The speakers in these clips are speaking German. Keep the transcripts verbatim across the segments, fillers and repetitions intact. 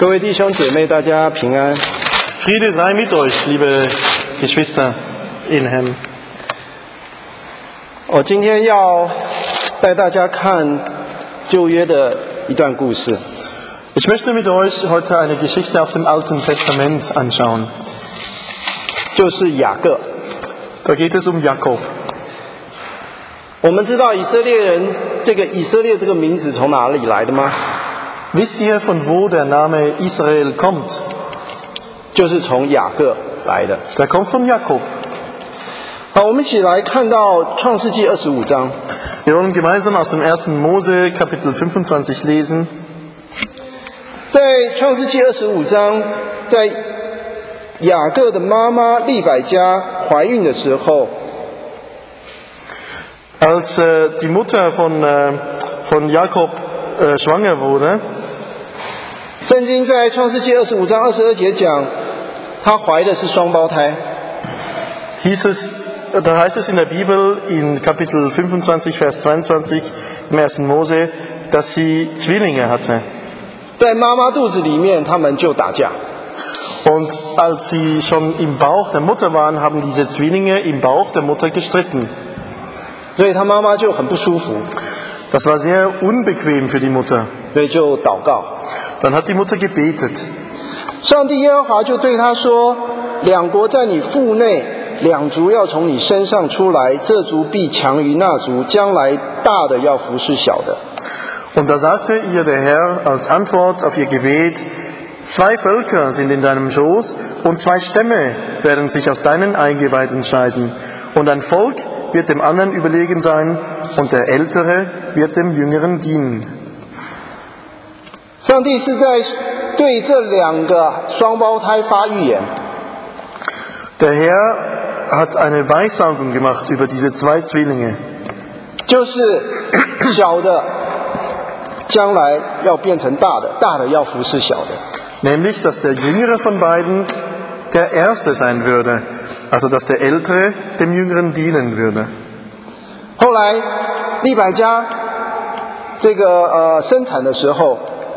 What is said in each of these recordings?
各位弟兄姐妹，大家平安。 Friede sei mit euch, liebe Geschwister in Herrn. 我今天要带大家看旧约的一段故事。 Ich möchte mit euch heute eine Geschichte aus dem Alten Testament anschauen. 就是雅各。 Da geht es um Jakob. 我们知道以色列人这个以色列这个名字从哪里来的吗？ Wisst ihr, von wo der Name Israel kommt? 就是从雅各来的。 Der kommt von Jakob. 好，我们一起来看到创世纪二十五章。 Wir wollen gemeinsam aus dem ersten Mose Kapitel fünfundzwanzig lesen. 在创世纪二十五章，在雅各的妈妈利百加怀孕的时候， Als äh, die Mutter von, äh, von Jakob äh, schwanger wurde, 圣经在创世纪二十五章二十二节讲，她怀的是双胞胎。 hieß es, da heißt es in der Bibel in Kapitel fünfundzwanzig, Vers zweiundzwanzig im ersten Mose, dass sie Zwillinge hatte. 在妈妈肚子里面，他们就打架。 Und als sie schon im Bauch der Mutter waren, haben diese Zwillinge im Bauch der Mutter gestritten. 所以她妈妈就很不舒服， Das war sehr unbequem für die Mutter. 所以就祷告。 Dann hat die Mutter gebetet. 上帝耶和华就对他说：“两国在你腹内，两族要从你身上出来，这族必强于那族，将来大的要服侍小的。” Und da sagte ihr der Herr als Antwort auf ihr Gebet, zwei Völker sind in deinem Schoß und zwei Stämme werden sich aus deinen Eingeweiden scheiden. Und ein Volk wird dem anderen überlegen sein und der Ältere wird dem Jüngeren dienen. 上帝是在对这两个双胞胎发预言。 Der Herr hat eine Weissagung gemacht über diese zwei Zwillinge. 就是小的将来要变成大的，大的要服侍小的。 Nämlich, dass der Jüngere von beiden der Erste sein würde. Also, dass der Ältere dem Jüngeren dienen würde. 后来利百加这个呃生产的时候，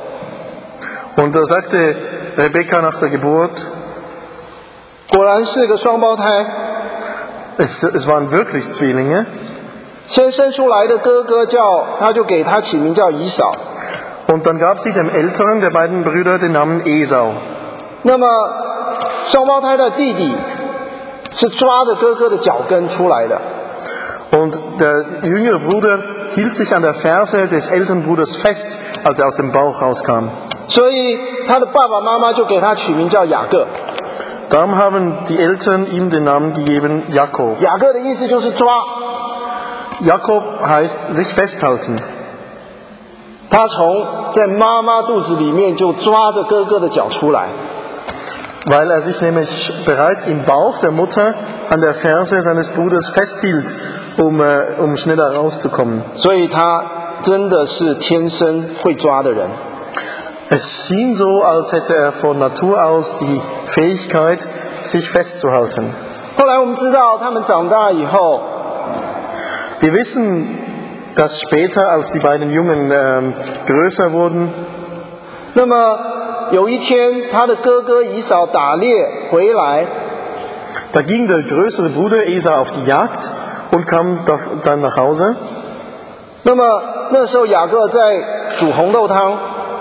Und da sagte Rebekka nach der Geburt, 果然是个双胞胎。 es, es waren wirklich Zwillinge. 先生出来的哥哥叫，他就给他起名叫以扫。 Und dann gab sie dem Älteren der beiden Brüder den Namen Esau. 那么双胞胎的弟弟是抓着哥哥的脚跟出来的。 Und der jüngere Bruder hielt sich an der Ferse des älteren Bruders fest, als er aus dem Bauch rauskam. 所以他的爸爸妈妈就给他取名叫雅各。 Darum haben die Eltern ihm den Namen gegeben Jakob. 雅各的意思就是抓。 Jakob heißt sich festhalten. 他从在妈妈肚子里面就抓着哥哥的脚出来。 Weil er sich nämlich bereits im Bauch der Mutter an der Ferse seines Bruders festhielt, um, äh, um schneller rauszukommen. 所以他真的是天生会抓的人。 Es schien so, als hätte er von Natur aus die Fähigkeit, sich festzuhalten. 后来我们知道，他们长大以后， Wir wissen, dass später, als die beiden Jungen ähm, größer wurden, 那么有一天，他的哥哥以扫打猎回来， da ging der größere Bruder Esau auf die Jagd und kam dann nach Hause. 那么那时候雅各在煮红豆汤，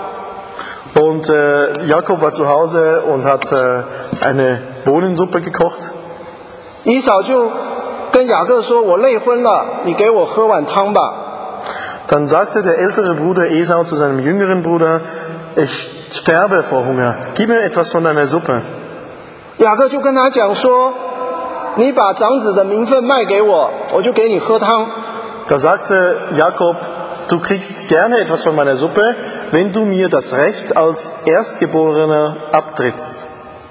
Und äh, Jakob war zu Hause und hat äh, eine Bohnensuppe gekocht. 以扫就跟雅各说：“我累昏了，你给我喝碗汤吧。” Dann sagte der ältere Bruder Esau zu seinem jüngeren Bruder, ich sterbe vor Hunger, gib mir etwas von deiner Suppe. 雅各就跟他讲说：“你把长子的名分卖给我，我就给你喝汤。” Da sagte Jakob, du kriegst gerne etwas von meiner Suppe, wenn du mir das Recht als Erstgeborener abtrittst.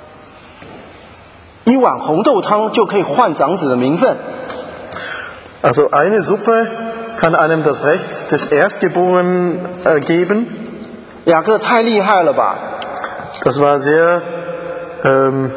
一碗红豆汤就可以换长子的名分。 Also eine Suppe kann einem das Recht des Erstgeborenen äh, geben. 雅各太厉害了吧！ Das war sehr, ähm,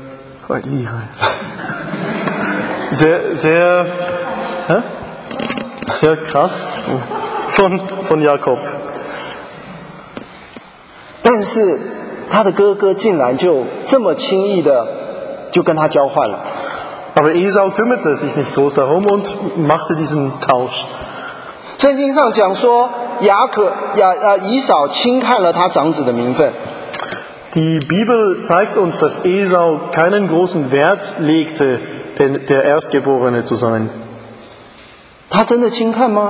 sehr, sehr, hä? sehr krass von, von Jakob. 但是他的哥哥竟然就这么轻易的就跟他交换了。 Aber Esau kümmerte sich nicht groß darum und machte diesen Tausch. 圣经上讲说，雅可雅呃以扫轻看了他长子的名分。 Die Bibel zeigt uns, dass Esau keinen großen Wert legte, denn der Erstgeborene zu sein. 他真的轻看吗？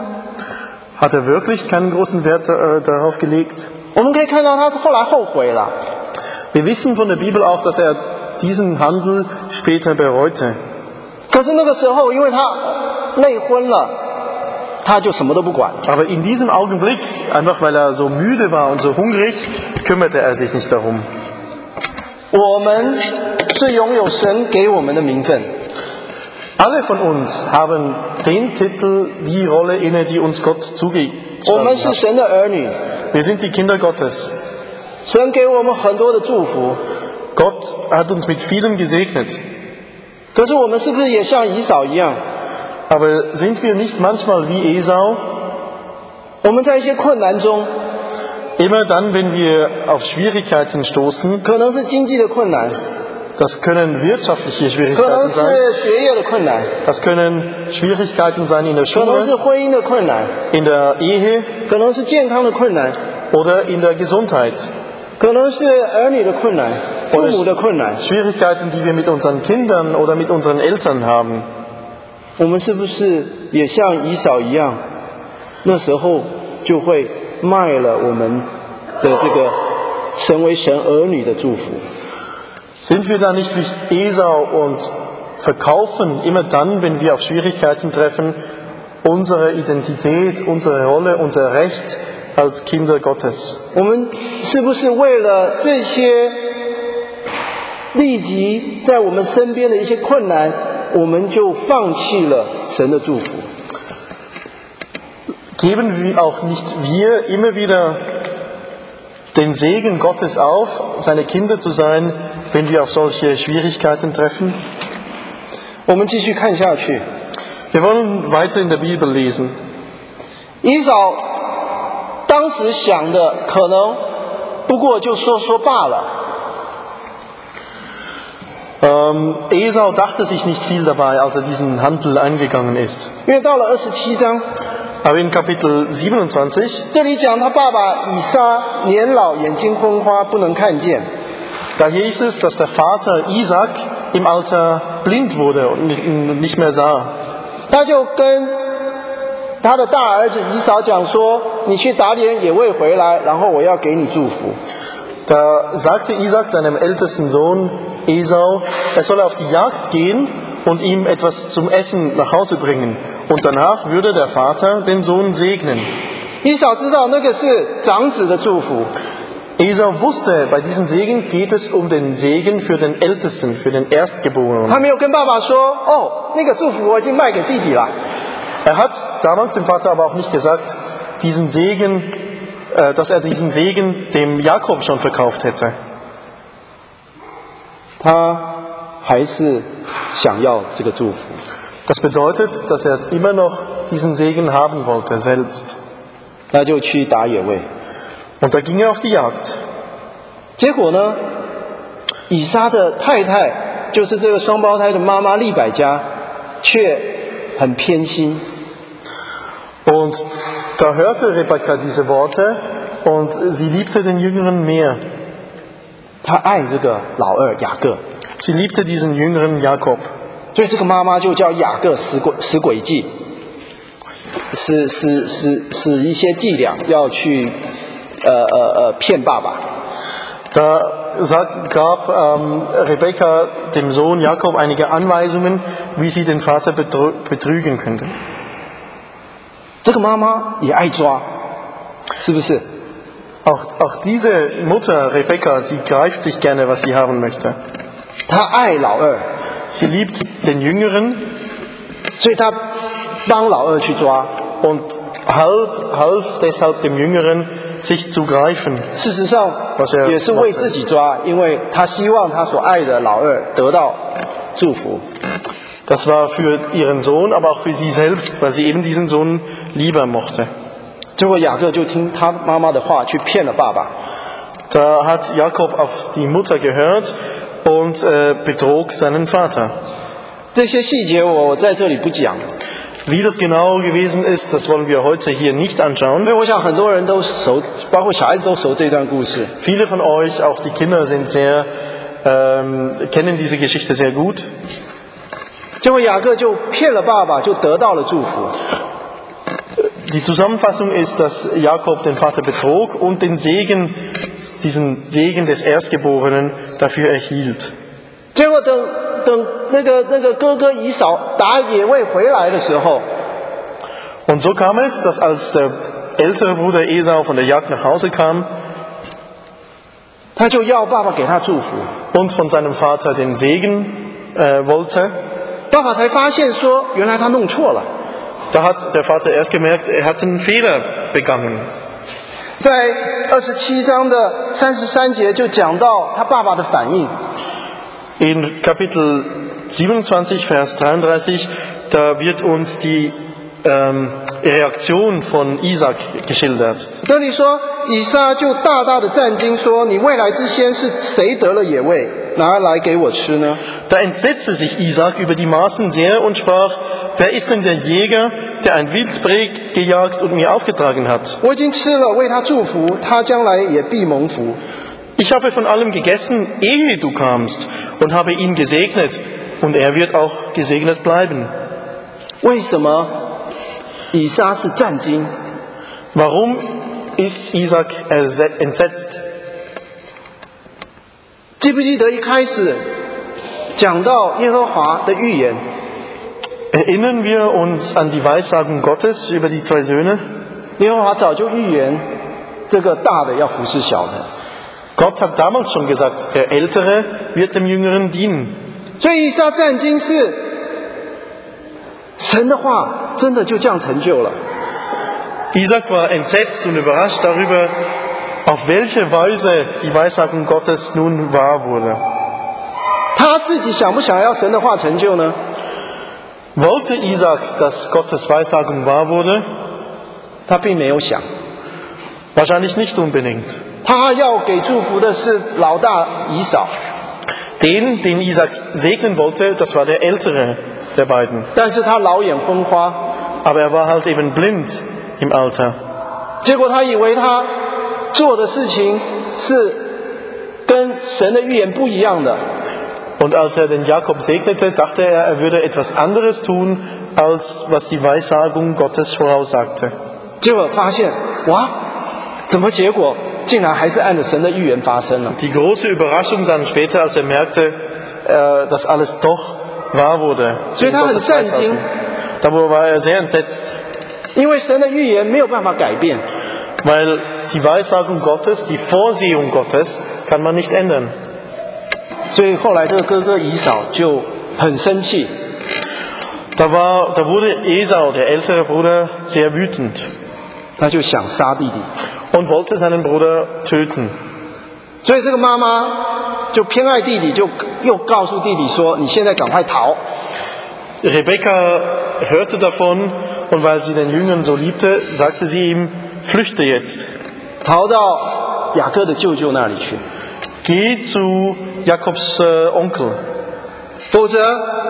Hat er wirklich keinen großen Wert äh, darauf gelegt? 我们可以看到他后来后悔了。 Wir wissen von der Bibel auch, dass er diesen Handel später bereute. 可是那个时候，因为他累昏了，他就什么都不管。 Aber in diesem Augenblick, einfach weil er so müde war und so hungrig, kümmerte er sich nicht darum. 我们是拥有神给我们的名分。 Alle von uns haben den Titel, die Rolle inne, die uns Gott 我们 zugeschrieben 是 hat. 神的儿女， Wir sind die Kinder Gottes. 神给我们很多的祝福。 Gott hat uns mit vielem gesegnet. 可是我们是不是也像以扫一样？ Aber sind wir nicht manchmal wie Esau? 我们在一些困难中， Immer dann, wenn wir auf Schwierigkeiten stoßen, 可能是经济的困难， das können wirtschaftliche 可能 Schwierigkeiten sein, 是学业的困难， das können Schwierigkeiten sein in der 可能是 Schule, 婚姻的困难， in der Ehe 可能是健康的困难， oder in der Gesundheit. 可能是儿女的困难，父母的困难。 Schwierigkeiten, die wir mit unseren Kindern oder mit unseren Eltern haben. 我们是不是也像以扫一样，那时候就会卖了我们的这个成为神儿女的祝福？ Sind wir da nicht wie Esau und verkaufen immer dann, wenn wir auf Schwierigkeiten treffen, unsere Identität, unsere Rolle, unser Recht als Kinder Gottes? 我们是不是为了这些立即在我们身边的一些困难，我们就放弃了神的祝福？ Geben wir auch nicht wir immer wieder den Segen Gottes auf, seine Kinder zu sein, wenn wir auf solche Schwierigkeiten treffen? 我们继续看下去。 Wir wollen weiter in der Bibel lesen. 以扫当时想的可能不过就说说罢了。 Ähm, Esau dachte sich nicht viel dabei, als er diesen Handel eingegangen ist. 因为到了二十七章， Aber in Kapitel siebenundzwanzig, 这里讲他爸爸以撒年老，眼睛昏花，不能看见。 da hieß es, dass der Vater Isaac im Alter blind wurde und nicht mehr sah. 他就跟他的大儿子以扫讲说：“你去打点野味回来，然后我要给你祝福。” Da sagte Isaac seinem ältesten Sohn Esau, er solle auf die Jagd gehen und ihm etwas zum Essen nach Hause bringen. Und danach würde der Vater den Sohn segnen. 以扫知道那个是长子的祝福， Esau wusste, bei diesem Segen geht es um den Segen für den Ältesten, für den 他 Erstgeborenen. 没有跟爸爸说：“哦，那个祝福我已经卖给弟弟了。” Er hat damals dem Vater aber auch nicht gesagt, diesen Segen, äh, dass er diesen Segen dem Jakob schon verkauft hätte. 他还是想要这个祝福。 Das bedeutet, dass er immer noch diesen Segen haben wollte, selbst. 他就去打野味。 Und da ging er auf die Jagd. 结果呢，以撒的太太，就是这个双胞胎的妈妈利百加，却很偏心。 Und da hörte Rebekka diese Worte und sie liebte den Jüngeren mehr. 她爱这个老二雅各， Sie liebte diesen Jüngeren Jakob. 所以这个妈妈就叫雅各使诡使诡计，使使使使一些伎俩要去呃呃呃骗爸爸。 Da sagt, gab ähm, Rebekka dem Sohn Jakob einige Anweisungen, wie sie den Vater betrü betrügen könnte. 这个妈妈也爱抓，是不是？ Auch, auch diese Mutter, Rebekka, sie greift sich gerne, was sie haben möchte. 她爱老二， Sie liebt den Jüngeren 所以她帮老二去抓。 und half, half deshalb dem Jüngeren, sich zu greifen. 事实上 Was er 也是为自己抓，因为她希望她所爱的老二得到祝福。 Das war für ihren Sohn, aber auch für sie selbst, weil sie eben diesen Sohn lieber mochte. 结果雅各就听他妈妈的话去骗了爸爸。 Da hat Jakob auf die Mutter gehört und äh, betrog seinen Vater. 这些细节我在这里不讲， Wie das genau gewesen ist, das wollen wir heute hier nicht 因 anschauen. 为我想很多人都熟，包括小孩子都熟这段故事。 Viele von euch, auch die Kinder, sind sehr, ähm, kennen diese Geschichte sehr gut. 结果雅各就骗了爸爸，就得到了祝福。 Die Zusammenfassung ist, dass Jakob den Vater betrog und den Segen, diesen Segen des Erstgeborenen dafür erhielt. 结果等等那个那个哥哥以扫打野味回来的时候， Und so kam es, dass als der ältere Bruder Esau von der Jagd nach Hause kam 他就要爸爸给他祝福。 und von seinem Vater den Segen äh, wollte, 爸爸才发现说，原来他弄错了。 da hat der Vater erst gemerkt, er hat einen Fehler begangen. 在二十七章的三十三节就讲到他爸爸的反应。 In Kapitel siebenundzwanzig, Vers dreiunddreißig, da wird uns die ähm, Reaktion von Isaac geschildert. 这里说，以撒就大大的战惊说：“你未来之先是谁得了野味，拿来给我吃呢？” Da entsetzte sich Isaac über die Maßen sehr und sprach, wer ist denn der Jäger, der ein Wildbret gejagt und mir aufgetragen hat? 我已经吃了，为他祝福，他将来也必蒙福。 Ich habe von allem gegessen, ehe du kamst, und habe ihn gesegnet, und er wird auch gesegnet bleiben. 为什么以撒是战惊？ Warum ist Isaac entsetzt? 记不记得一开始讲到耶和华的预言？ Erinnern wir uns an die Weissagung Gottes über die zwei Söhne? 耶和华早就预言，这个大的要服侍小的。 Gott hat damals schon gesagt, der Ältere wird dem Jüngeren dienen. 所以以撒战惊是神的话真的就这样成就了。 Isaac war entsetzt und überrascht darüber, auf welche Weise die Weissagung Gottes nun wahr wurde. 他自己想不想要神的话成就呢？ Wollte Isaac, dass Gottes Weissagung wahr wurde? 他并没有想， Wahrscheinlich nicht unbedingt. 他要给祝福的是老大以扫， Den, den Isaac segnen wollte, das war der Ältere der beiden. 但是他老眼昏花， Aber er war halt eben blind im Alter. 结果他以为他做的事情是跟神的预言不一样的， Und als er den Jakob segnete, dachte er, er würde etwas anderes tun, als was die Weissagung Gottes voraussagte. 结果发现哇，怎么结果竟然还是按着神的预言发生了？ Die große Überraschung dann später, als er merkte, äh, dass alles doch wahr wurde. 所以他很战惊， Darüber war er sehr entsetzt, 因为神的预言没有办法改变。 weil die Weissagung Gottes, die Vorsehung Gottes, kann man nicht ändern. 所以后来这个哥哥以扫就很生气， Da, war, da wurde Esau, der ältere Bruder, sehr wütend 他就想杀弟弟。 und wollte seinen Bruder töten. 所以这个妈妈就偏爱弟弟，就又告诉弟弟说：“你现在赶快逃。” Rebekka hörte davon und weil sie den Jüngern so liebte, sagte sie ihm, flüchte jetzt. 逃到雅各的舅舅那里去， Geh zu Jakobs äh, Onkel. 否则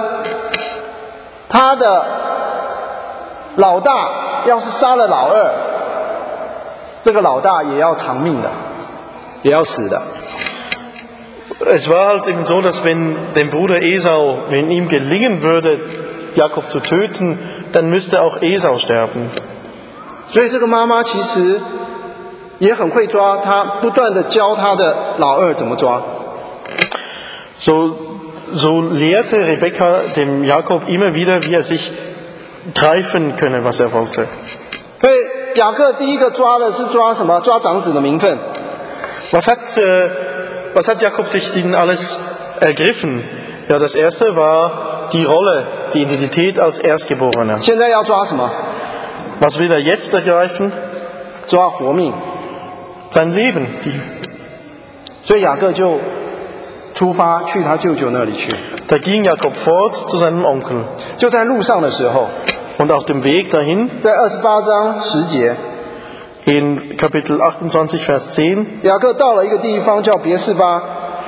他的老大要是杀了老二，这个老大也要偿命的，也要死的。 Es war halt eben so, dass wenn dem Bruder Esau, wenn ihm gelingen würde, Jakob zu töten, dann müsste auch Esau sterben. 所以这个妈妈其实也很会抓，她不断的教她的老二怎么抓。 So, so lehrte Rebekka dem Jakob immer wieder, wie er sich greifen könne, was er wollte. 所以雅各第一个抓的是抓什么？抓长子的名分。 Was hat, äh, was hat Jakob sich denn alles ergriffen? Ja, das erste war die Rolle, die Identität als Erstgeborener. 现在要抓什么？ Was will er jetzt ergreifen? 抓活命。 Sein Leben. Die, 所以雅各就出发去他舅舅那里去。 da ging Jakob fort zu seinem Onkel. 就在路上的时候， Und auf dem Weg dahin, 在二十八章十节， In Kapitel achtundzwanzig, Vers zehn, 雅各到了一个地方叫别是巴，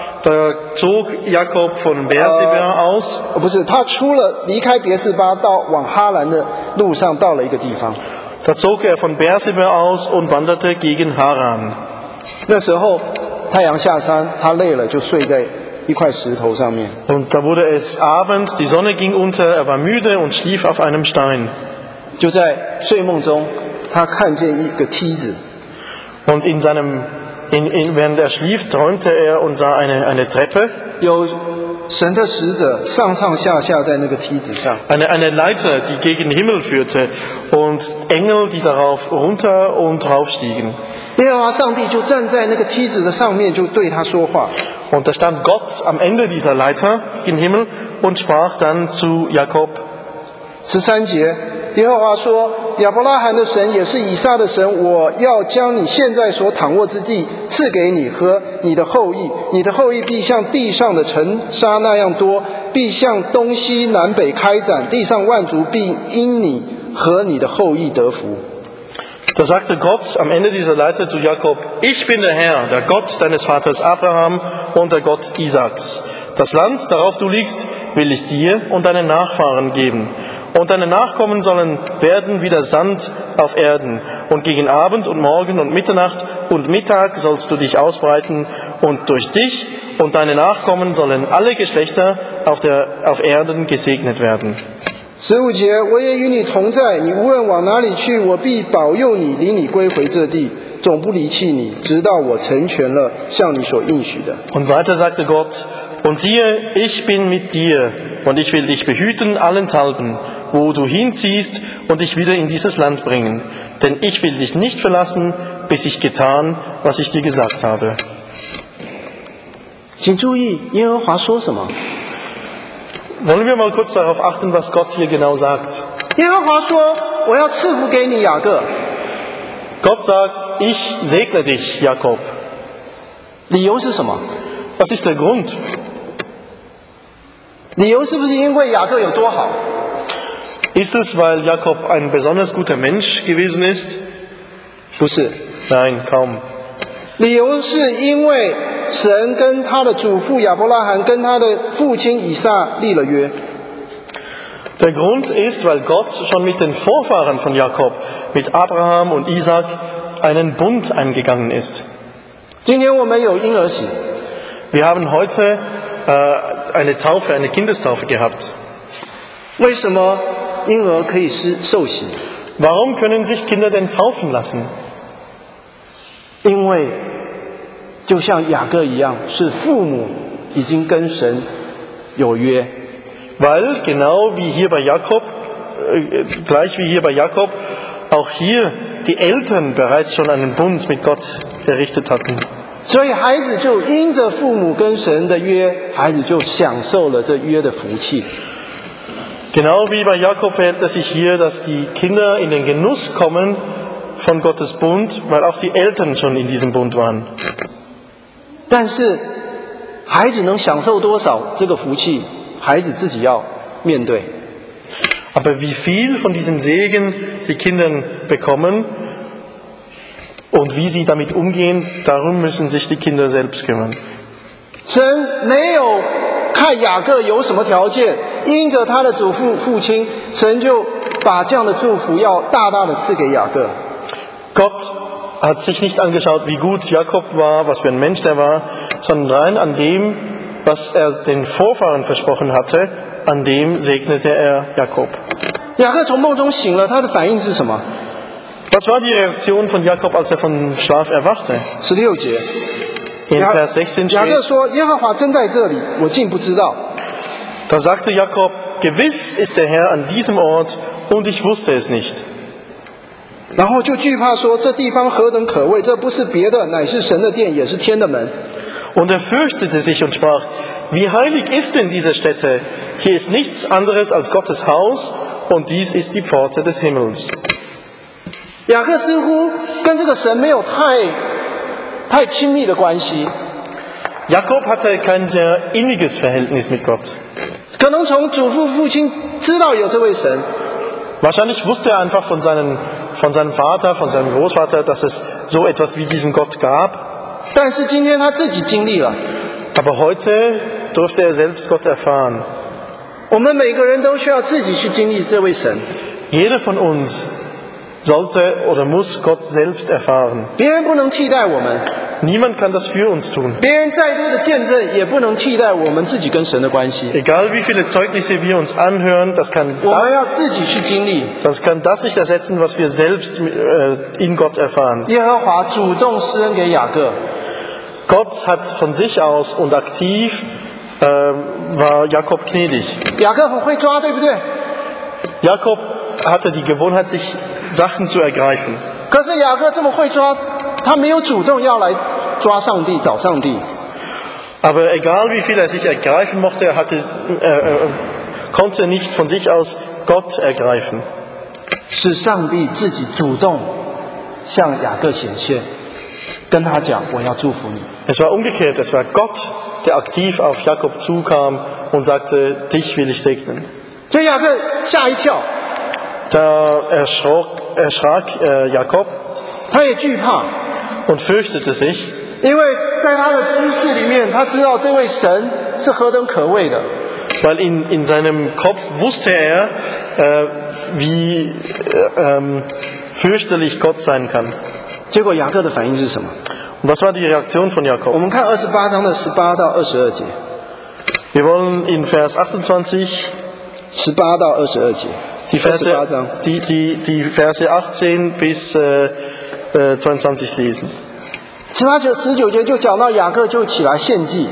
da zog Jakob von Beerseba aus. 哦不是，他出了离开别是巴，到往哈兰的路上到了一个地方。 Da zog er von Beerseba aus und wanderte gegen Haran. 那时候太阳下山，他累了就睡在一块石头上面。 Und da wurde es Abend, die Sonne ging unter, er war müde und schlief auf einem Stein. 就在睡梦中，他看见一个梯子， Und in seinem, in, in, während er schlief, träumte er und sah eine, eine Treppe, 有神的使者上上下下在那个梯子上。 eine, eine Leiter, die gegen den Himmel führte und Engel, die darauf runter und raufstiegen. 耶和华上帝就站在那个梯子的上面，就对他说话。 Und da stand Gott am Ende dieser Leiter gegen den Himmel und sprach dann zu Jakob. 十三节，耶和华说：“亚伯拉罕的神也是以撒的神，我要将你现在所躺卧之地赐给你和你的后裔，你的后裔必像地上的尘沙那样多，必向东西南北开展，地上万族必因你和你的后裔得福。” Da sagte Gott am Ende dieser Leiter zu Jakob, ich bin der Herr, der Gott deines Vaters Abraham und der Gott Isaaks. Das Land, darauf du liegst, will ich dir und deinen Nachfahren geben. Und deine Nachkommen sollen werden wie der Sand auf Erden. Und gegen Abend und Morgen und Mitternacht und Mittag sollst du dich ausbreiten. Und durch dich und deine Nachkommen sollen alle Geschlechter auf, der, auf Erden gesegnet werden. 十五节，我也与你同在，你无论往哪里去，我必保佑你，领你归回这地，总不离弃你，直到我成全了向你所应许的。 Und weiter sagte Gott, und siehe, ich bin mit dir, und ich will dich behüten allenthalben, wo du hinziehst, und dich wieder in dieses Land bringen. Denn ich will dich nicht verlassen, bis ich getan, was ich dir gesagt habe. 请注意，耶和华说什么？ Wollen wir mal kurz darauf achten, was Gott hier genau sagt. 耶和华说：“我要赐福给你，雅各。” Gott sagt, ich segne dich, Jakob. 理由是什么？ Was ist der Grund? 理由是不是因为雅各有多好？ Ist es, weil Jakob ein besonders guter Mensch gewesen ist? 不是， Nein, kaum. 理由是因为神跟他的祖父亚伯拉罕跟他的父亲以撒立了约。 Der Grund ist, weil Gott schon mit den Vorfahren von Jakob, mit Abraham und Isaac, einen Bund eingegangen ist. 今天我们有婴儿洗， Wir haben heute äh, eine Taufe, eine Kindestaufe gehabt. 为什么婴儿可以施受洗？ Warum können sich Kinder denn taufen lassen? 因为就像雅各一样，是父母已经跟神有约。 Weil genau wie hier bei Jakob, äh, gleich wie hier bei Jakob, auch hier die Eltern bereits schon einen Bund mit Gott errichtet hatten. 所以孩子就因着父母跟神的约，孩子就享受了这约的福气。 Genau wie bei Jakob verhält es sich hier, dass die Kinder in den Genuss kommen von Gottes Bund, weil auch die Eltern schon in diesem Bund waren. 但是孩子能享受多少这个福气，孩子自己要面对。 Aber wie viel von diesem Segen die Kinder bekommen und wie sie damit umgehen, darum müssen sich die Kinder selbst kümmern. 神没有看雅各有什么条件，因着他的祖父父亲，神就把这样的祝福要大大的赐给雅各。 Gott hat sich nicht angeschaut, wie gut Jakob war, was für ein Mensch der war, sondern rein an dem, was er den Vorfahren versprochen hatte, an dem segnete er Jakob. 雅各从梦中醒了，他的反应是什么？ Was war die Reaktion von Jakob, als er vom Schlaf erwachte? 十六节， In Vers sechzehn 雅各 steht, 说：“耶和华真在这里，我竟不知道。” da sagte Jakob, gewiss ist der Herr an diesem Ort und ich wusste es nicht. 然后就惧怕说：“这地方何等可畏！这不是别的，乃是神的殿，也是天的门。” Und er fürchtete sich und sprach, wie heilig ist denn diese Stätte? Hier ist nichts anderes als Gottes Haus und dies ist die Pforte des Himmels. 雅各似乎跟这个神没有太太亲密的关系， Jakob hatte kein sehr inniges Verhältnis mit Gott. 可能从祖父父亲知道有这位神， Wahrscheinlich wusste er einfach von seinen von seinem Vater, von seinem Großvater, dass es so etwas wie diesen Gott gab. 但是今天他自己经历了。 Aber heute durfte er selbst Gott erfahren. 我们每个人都需要自己去经历这位神。 Jeder von uns sollte oder muss Gott selbst erfahren. 别人不能替代我们， Niemand kann das für uns tun. 别人再多的见证也不能替代我们自己跟神的关系。 Egal wie viele Zeugnisse wir uns anhören, das kann 我们 das, 要自己去经历。 das kann das nicht ersetzen, was wir selbst äh, in Gott erfahren. 耶和华主动施恩给雅各， Gott hat von sich aus und aktiv äh, war Jakob gnädig. 雅各很会抓，对不对？ Jakob hatte die Gewohnheit, sich Sachen zu ergreifen. 可是雅各这么会抓，他没有主动要来抓上帝、找上帝。 Aber egal wie viel er sich ergreifen mochte, er hatte, äh, äh, konnte nicht von sich aus Gott ergreifen. 是上帝自己主动向雅各显现，跟他讲：“我要祝福你。” Es war umgekehrt, es war Gott, der aktiv auf Jakob zukam und sagte, dich will ich segnen. 所以雅各吓一跳， Da erschrak, erschrak äh, Jakob 他也惧怕， und fürchtete sich, 因为在他的知识里面，他知道这位神是何等可畏的。 weil in, in seinem Kopf wusste er, äh, wie äh, ähm, fürchterlich Gott sein kann. 结果雅各的反应是什么？ Und was war die Reaktion von 我 Jakob? 们看二十八章的十八到二十二节， Wir wollen in Vers achtundzwanzig 十八到二十二节， die 二十八 Verse, 章。 die, die, die Verse achtzehn bis äh, äh, zweiundzwanzig lesen. 十八九十九节就讲到雅各就起来献祭，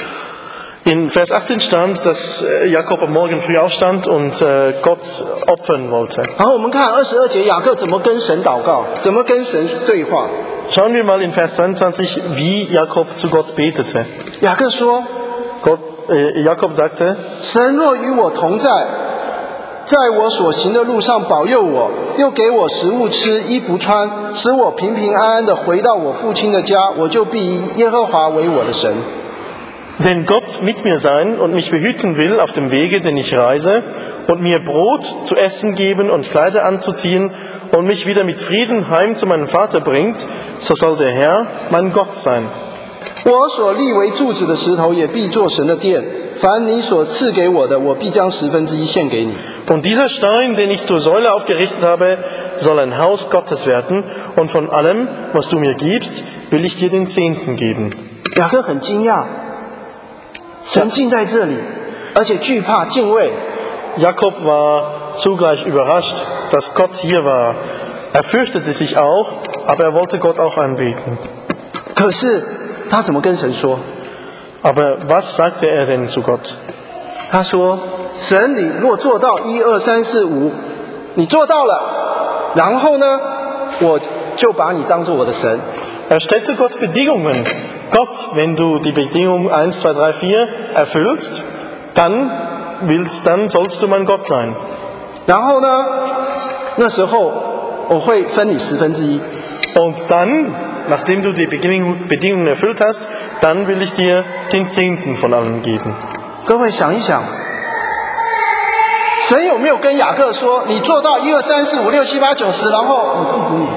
In Vers achtzehn stand, dass äh, Jakob am Morgen früh aufstand und äh, Gott opfern wollte. 然后我们看二十二节雅各怎么跟神祷告，怎么跟神对话。 Schauen wir mal in Vers zweiundzwanzig, wie Jakob zu Gott betete. 雅各说 Gott, äh, Jakob sagte,：“ 神若与我同在，在我所行的路上保佑我，又给我食物吃、衣服穿，使我平平安安的回到我父亲的家，我就必以耶和华为我的神。” wenn Gott mit mir sein und mich behüten will auf dem Wege, den ich reise, und mir Brot zu essen geben und Kleider anzuziehen und mich wieder mit Frieden heim zu meinem Vater bringt, so soll der Herr mein Gott sein. 我所立为柱子的石头也必做神的殿，凡你所赐给我的，我必将十分之一献给你。 Und dieser Stein, den ich zur Säule aufgerichtet habe, soll ein Haus Gottes werden, und von allem, was du mir gibst, will ich dir den Zehnten geben. 雅各很惊讶，神竟在这里，而且惧怕敬畏。 Jakob war zugleich überrascht, dass Gott hier war. Er fürchtete sich auch, aber er wollte Gott auch anbeten. 可是他怎么跟神说？ Aber was sagte er denn zu Gott? 他说：“神，你若做到一二三四五，你做到了，然后呢，我就把你当做我的神。 Er stellte Gott Bedingungen. Gott, wenn du die Bedingung eins, zwei, drei, vier erfüllst, dann willst, dann sollst du mein Gott sein. 然后呢，那时候我会分你十分之一。 Und dann, nachdem du die Bedingung- Bedingungen erfüllt hast, dann will ich dir den Zehnten von allem geben. ” 各位想一想，神有没有跟雅各说：“你做到一二三四五六七八九十，然后我祝福你？”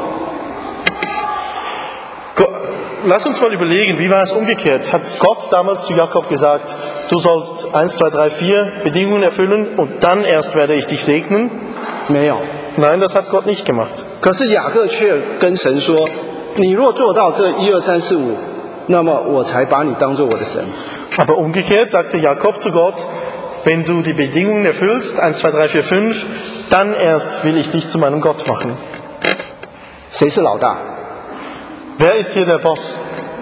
Go- Lass uns mal überlegen, wie war es umgekehrt? Hat Gott damals zu Jakob gesagt, du sollst eins, zwei, drei, vier Bedingungen erfüllen und dann erst werde ich dich segnen? 没有。 Nein, das hat Gott nicht gemacht. 可是雅各却跟神说：“你若做到这一二三四五，那么我才把你当做我的神。” Aber umgekehrt sagte Jakob zu Gott, wenn du die Bedingungen erfüllst, eins, zwei, drei, vier, fünf, dann erst will ich dich zu meinem Gott machen. 谁是老大？ Wer ist hier der Boss?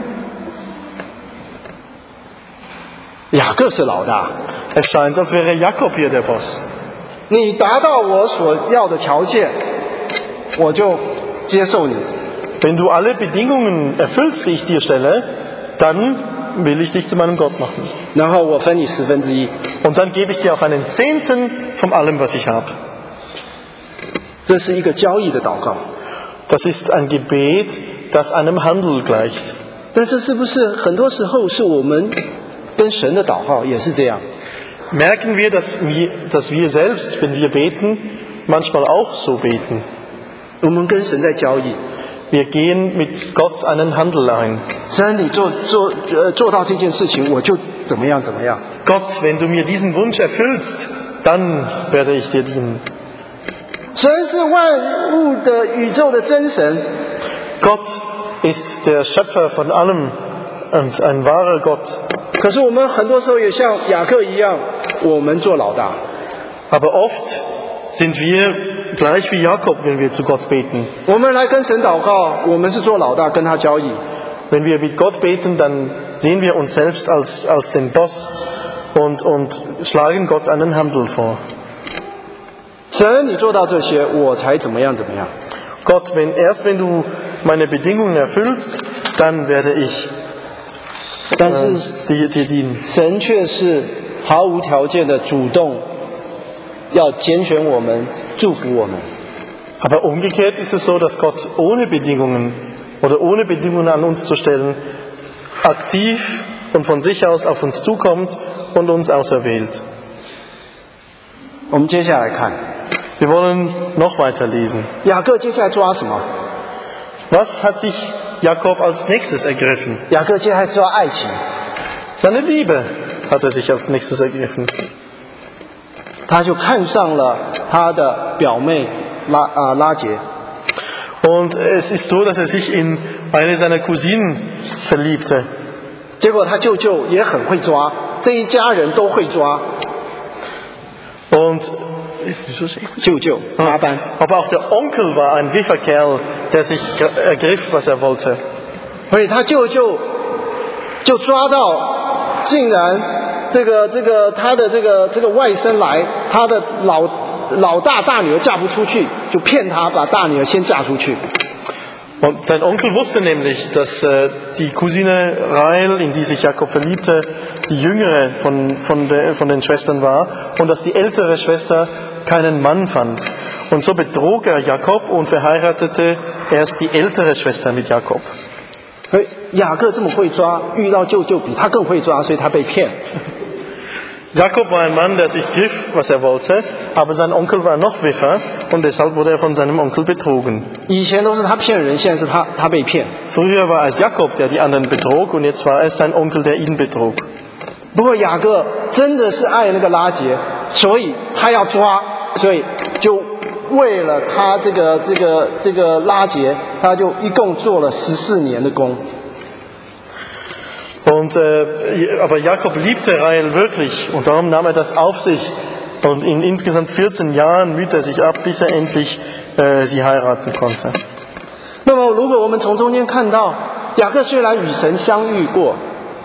雅各是老大。 Es scheint, als wäre Jakob hier der Boss. 你达到我所要的条件，我就接受你。 Wenn du alle Bedingungen erfüllst, die ich dir stelle, dann will ich dich zu meinem Gott machen. 然后我分你十分之一。 Und dann gebe ich dir auch einen Zehnten von allem, was ich habe. 这是一个交易的祷告。 Das ist ein Gebet, das einem Handel gleicht. 但是是不是很多时候是我们跟神的祷告也是这样？ Merken wir, dass wir, dass wir selbst, wenn wir beten, manchmal auch so beten. 我们跟神在交易。 Wir gehen mit Gott einen Handel ein. 神，你做做呃做到这件事情，我就怎么样怎么样。 Gott, wenn du mir diesen Wunsch erfüllst, dann werde ich dir dienen. 神是万物的宇宙的真神， Gott ist der Schöpfer von allem und ein wahrer Gott. 可是我们很多时候也像雅各一样，我们做老大。 Aber oft sind wir gleich wie Jakob, wenn wir zu Gott beten. 我们来跟神祷告，我们是做老大，跟他交易。 Wenn wir mit Gott beten, dann sehen wir uns selbst als, als den Boss und, und schlagen Gott einen Handel vor. 神，你做到这些，我才怎么样怎么样。 Gott, wenn, erst wenn du meine Bedingungen erfüllst, dann werde ich 但 äh, 是 dir, dir dienen. 神却是毫无条件的主动要拣选我们，祝福我们。 Aber umgekehrt ist es so, dass Gott ohne Bedingungen oder ohne Bedingungen an uns zu stellen, aktiv und von sich aus auf uns zukommt und uns auserwählt. 我们接下来看 Wir wollen noch weiter lesen. 雅各接下来抓什么？ Was hat sich Jakob als nächstes ergriffen? 雅各接下来抓爱情， Seine Liebe hat er sich als nächstes ergriffen. 他就看上了他的表妹拉啊、拉结。 Und es ist so, dass er sich in eine seiner Cousinen verliebte. 结果他舅舅也很会抓，这一家人都会抓。 Und 舅舅拉班， aber auch der Onkel war ein wiffer Kerl, der sich ergriff, was er wollte. 所以他舅舅就抓到，竟然这个这个他的这个这个外甥来，他的老老大大女儿嫁不出去，就骗他把大女儿先嫁出去。 Und sein Onkel wusste nämlich, dass äh, die Cousine Rahel, in die sich Jakob verliebte, die jüngere von, von, der, von den Schwestern war und dass die ältere Schwester keinen Mann fand. Und so betrog er Jakob und verheiratete erst die ältere Schwester mit Jakob. 所以雅各这么会抓，遇到舅舅比他更会抓，所以他被骗。 Jakob war ein Mann, der sich griff, was er wollte, aber sein Onkel war noch wiffer und deshalb wurde er von seinem Onkel betrogen. 以前都是他骗人，现在是他他被骗。 Früher war es Jakob, der die anderen betrog und jetzt war es sein Onkel, der ihn betrog. 不过雅各真的是爱那个拉结，所以他要抓，所以就为了他这个这个这个拉结，他就一共做了十四年的工。 Und, äh, aber Jakob liebte Rahel wirklich und darum nahm er das auf sich. Und in insgesamt vierzehn Jahren mühte er sich ab, bis er endlich äh, sie heiraten konnte. 那么，如果我们从中间看到，雅各虽然与神相遇过，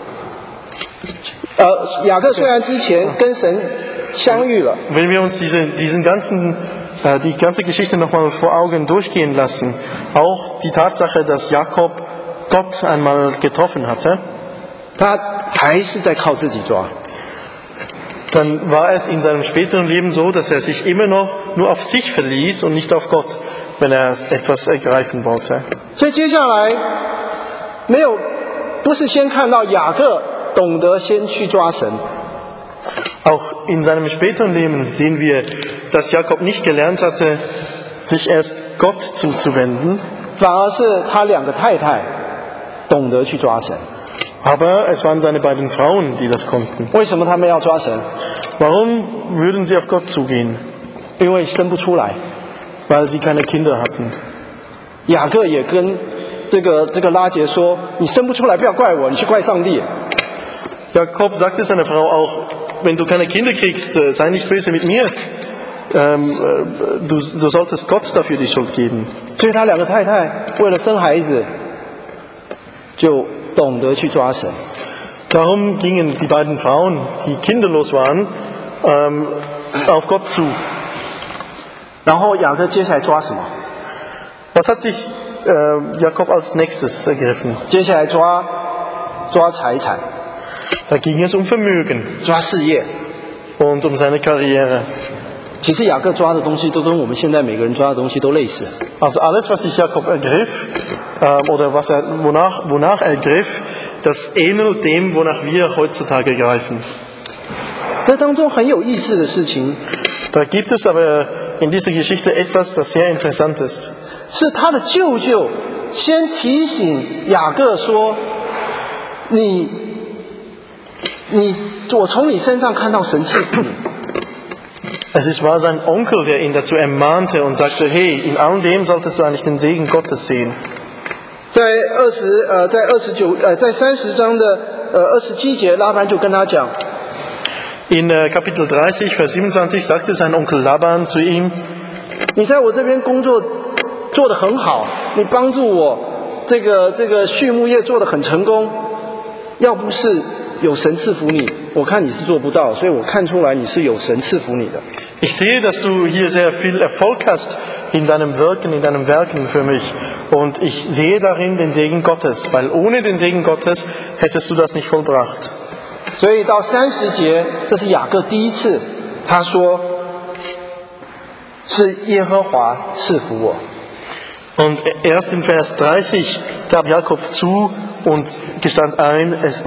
呃，雅各虽然之前跟神相遇了， Wenn wir uns diese, diesen ganzen, äh, die ganze Geschichte nochmal vor Augen durchgehen lassen, auch die Tatsache, dass Jakob Gott einmal getroffen hatte, 他还是在靠自己抓。 dann war es in seinem späteren Leben so, dass er sich immer noch nur auf sich verließ und nicht auf Gott, wenn er etwas ergreifen wollte. 所以接下来没有，不是先看到雅各懂得先去抓神， Auch in seinem späteren Leben sehen wir, dass Jakob nicht gelernt hatte, sich erst Gott zuzuwenden, 反而是他两个太太懂得去抓神。 aber es waren seine beiden Frauen, die das konnten. 为什么他们要抓神？ Warum würden sie auf Gott zugehen? 因为生不出来。 Weil sie keine Kinder hatten. 雅各也跟这个这个拉结说：“你生不出来，不要怪我，你去怪上帝。” Jakob sagte seiner Frau auch, wenn du keine Kinder kriegst, sei nicht böse mit mir. Ähm, du, du solltest Gott dafür die Schuld geben. 所以他两个太太为了生孩子，就懂得去抓神。 Darum gingen die beiden Frauen, die kinderlos waren, ähm, auf Gott zu. 然后雅各接下来抓什么？ Was hat sich äh, Jakob als nächstes ergriffen? 接下来抓抓财产， Da ging es um Vermögen 抓事业。 und um seine Karriere. 其实雅各抓的东西都跟我们现在每个人抓的东西都类似。 Also alles, was sich Jakob ergriff, äh, oder was er, wonach, wonach er griff, das ähnelt dem, wonach wir heutzutage greifen. 这当中很有意思的事情， Da gibt es aber in dieser Geschichte etwas, das sehr interessant ist. 是他的舅舅先提醒雅各说：“你，你，我从你身上看到神赐福你。” Es ist, war sein Onkel, der ihn dazu ermahnte und sagte, hey, in all dem solltest du eigentlich den Segen Gottes sehen. 在二十呃，在二十九呃，在三十章的呃二十七节，拉班就跟他讲。 In äh, Kapitel dreißig, Vers siebenundzwanzig sagte sein Onkel Laban zu ihm: 你在我这边工作做得很好，你帮助我这个这个畜牧业做得很成功。要不是有神赐福你，我看你是做不到，所以我看出来你是有神赐福你的。 Ich sehe, dass du hier sehr viel Erfolg hast in deinem Wirken, in deinem Werken für mich. Und ich sehe darin den Segen Gottes, weil ohne den Segen Gottes hättest du das nicht vollbracht. 所以到三十节，这是雅各第一次，他说是耶和华赐福我。 Und erst in Vers dreißig gab Jakob zu und gestand ein, es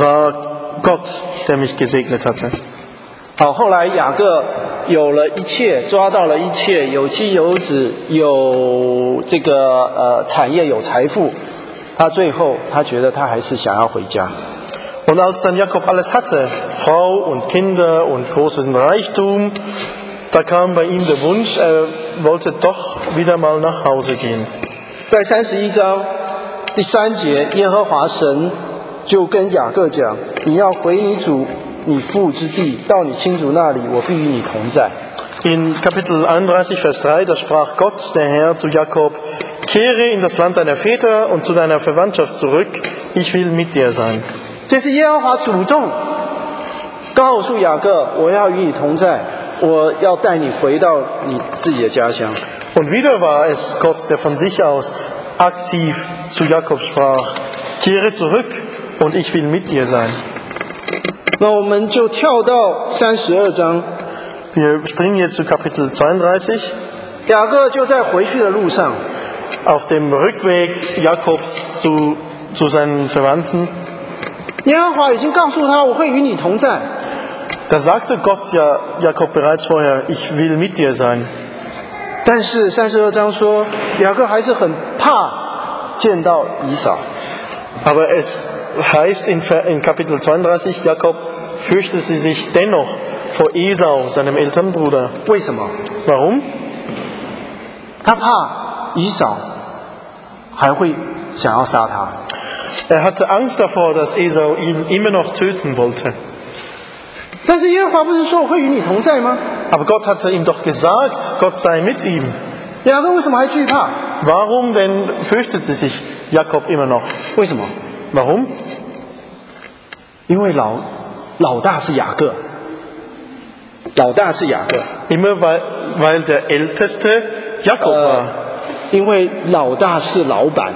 war Gott, der mich gesegnet hatte. 好，后来雅各有了一切，抓到了一切，有妻有子，有这个呃产业，有财富。他最后他觉得他还是想要回家。 Und als dann Jakob alles hatte, Frau und Kinder und großen Reichtum, da kam bei ihm der Wunsch, er wollte doch wieder mal nach Hause gehen. 在三十一章第三节，耶和华神就跟雅各讲：“你要回你主你父之地，到你亲族那里，我必与你同在。” In Kapitel einunddreißig, Vers drei, da sprach Gott, der Herr, zu Jakob: Kehre in das Land deiner Väter und zu deiner Verwandtschaft zurück, ich will mit dir sein. 这是耶和华主动告诉雅各：“我要与你同在，我要带你回到你自己的家乡。” Und wieder war es Gott, der von sich aus aktiv zu Jakob sprach: Kehre zurück und ich will mit dir sein. 那我们就跳到三十二章。 Wir springen jetzt zu Kapitel zweiunddreißig. 雅各就在回去的路上， Auf dem Rückweg Jakobs zu, zu seinen Verwandten. 耶和华已经告诉他：“我会与你同在。” Da sagte Gott ja Jakob bereits vorher: Ich will mit dir sein. 但是三十二章说，雅各还是很怕见到以扫。 Aber es heißt in, in Kapitel zweiunddreißig, Jakob fürchtete sich dennoch vor Esau, seinem älteren Bruder. 为什么？ Warum? 他怕以扫还会想要杀他。 Er hatte Angst davor, dass Esau ihn immer noch töten wollte. 但是耶和华不是说我会与你同在吗？ Aber Gott hatte ihm doch gesagt, Gott sei mit ihm. 雅各为什么还惧怕？ Warum denn fürchtete sich Jakob immer noch? 为什么？ Warum? 因为老老大是雅各，老大是雅各。 Immer weil, weil der Älteste Jakob war. 因为老大是老板，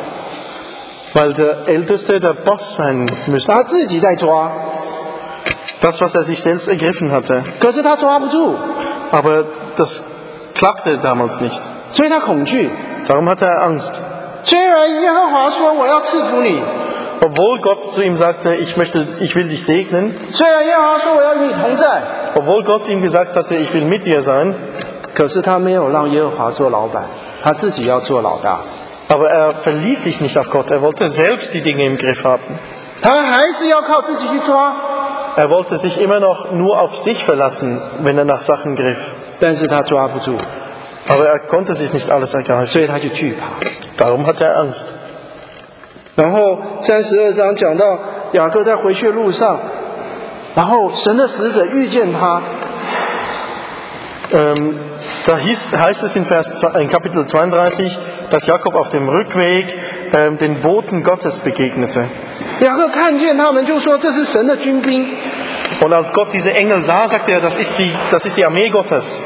Weil der Älteste der Boss sein müsste. 他自己在抓， Das, was er sich selbst ergriffen hatte. 可是他抓不住， Aber das klappte damals nicht. 所以他恐惧。 Darum hatte er Angst. 虽然耶和华说我要赐福你， Obwohl Gott zu ihm sagte, ich möchte, ich will dich segnen. 虽然耶和华说我要与你同在， Obwohl Gott ihm gesagt hatte, ich will mit dir sein. 可是他没有让耶和华做老板，他自己要做老大。 Aber er verließ sich nicht auf Gott. Er wollte selbst die Dinge im Griff haben. 他还是要靠自己去抓， Er wollte sich immer noch nur auf sich verlassen, wenn er nach Sachen griff. 但是他抓不住， Aber er konnte sich nicht alles 所 ergreifen. 以他就惧怕。 Darum hatte er Angst. 然后三十二章讲到雅各在回去的路上，然后神的使者遇见他， Ähm, da hieß, heißt es in, Vers, in Kapitel zweiunddreißig, dass Jakob auf dem Rückweg ähm, den Boten Gottes begegnete. 雅各看见他们就说这是神的军兵。 Und als Gott diese Engel sah, sagte er, das ist die, das ist die Armee Gottes.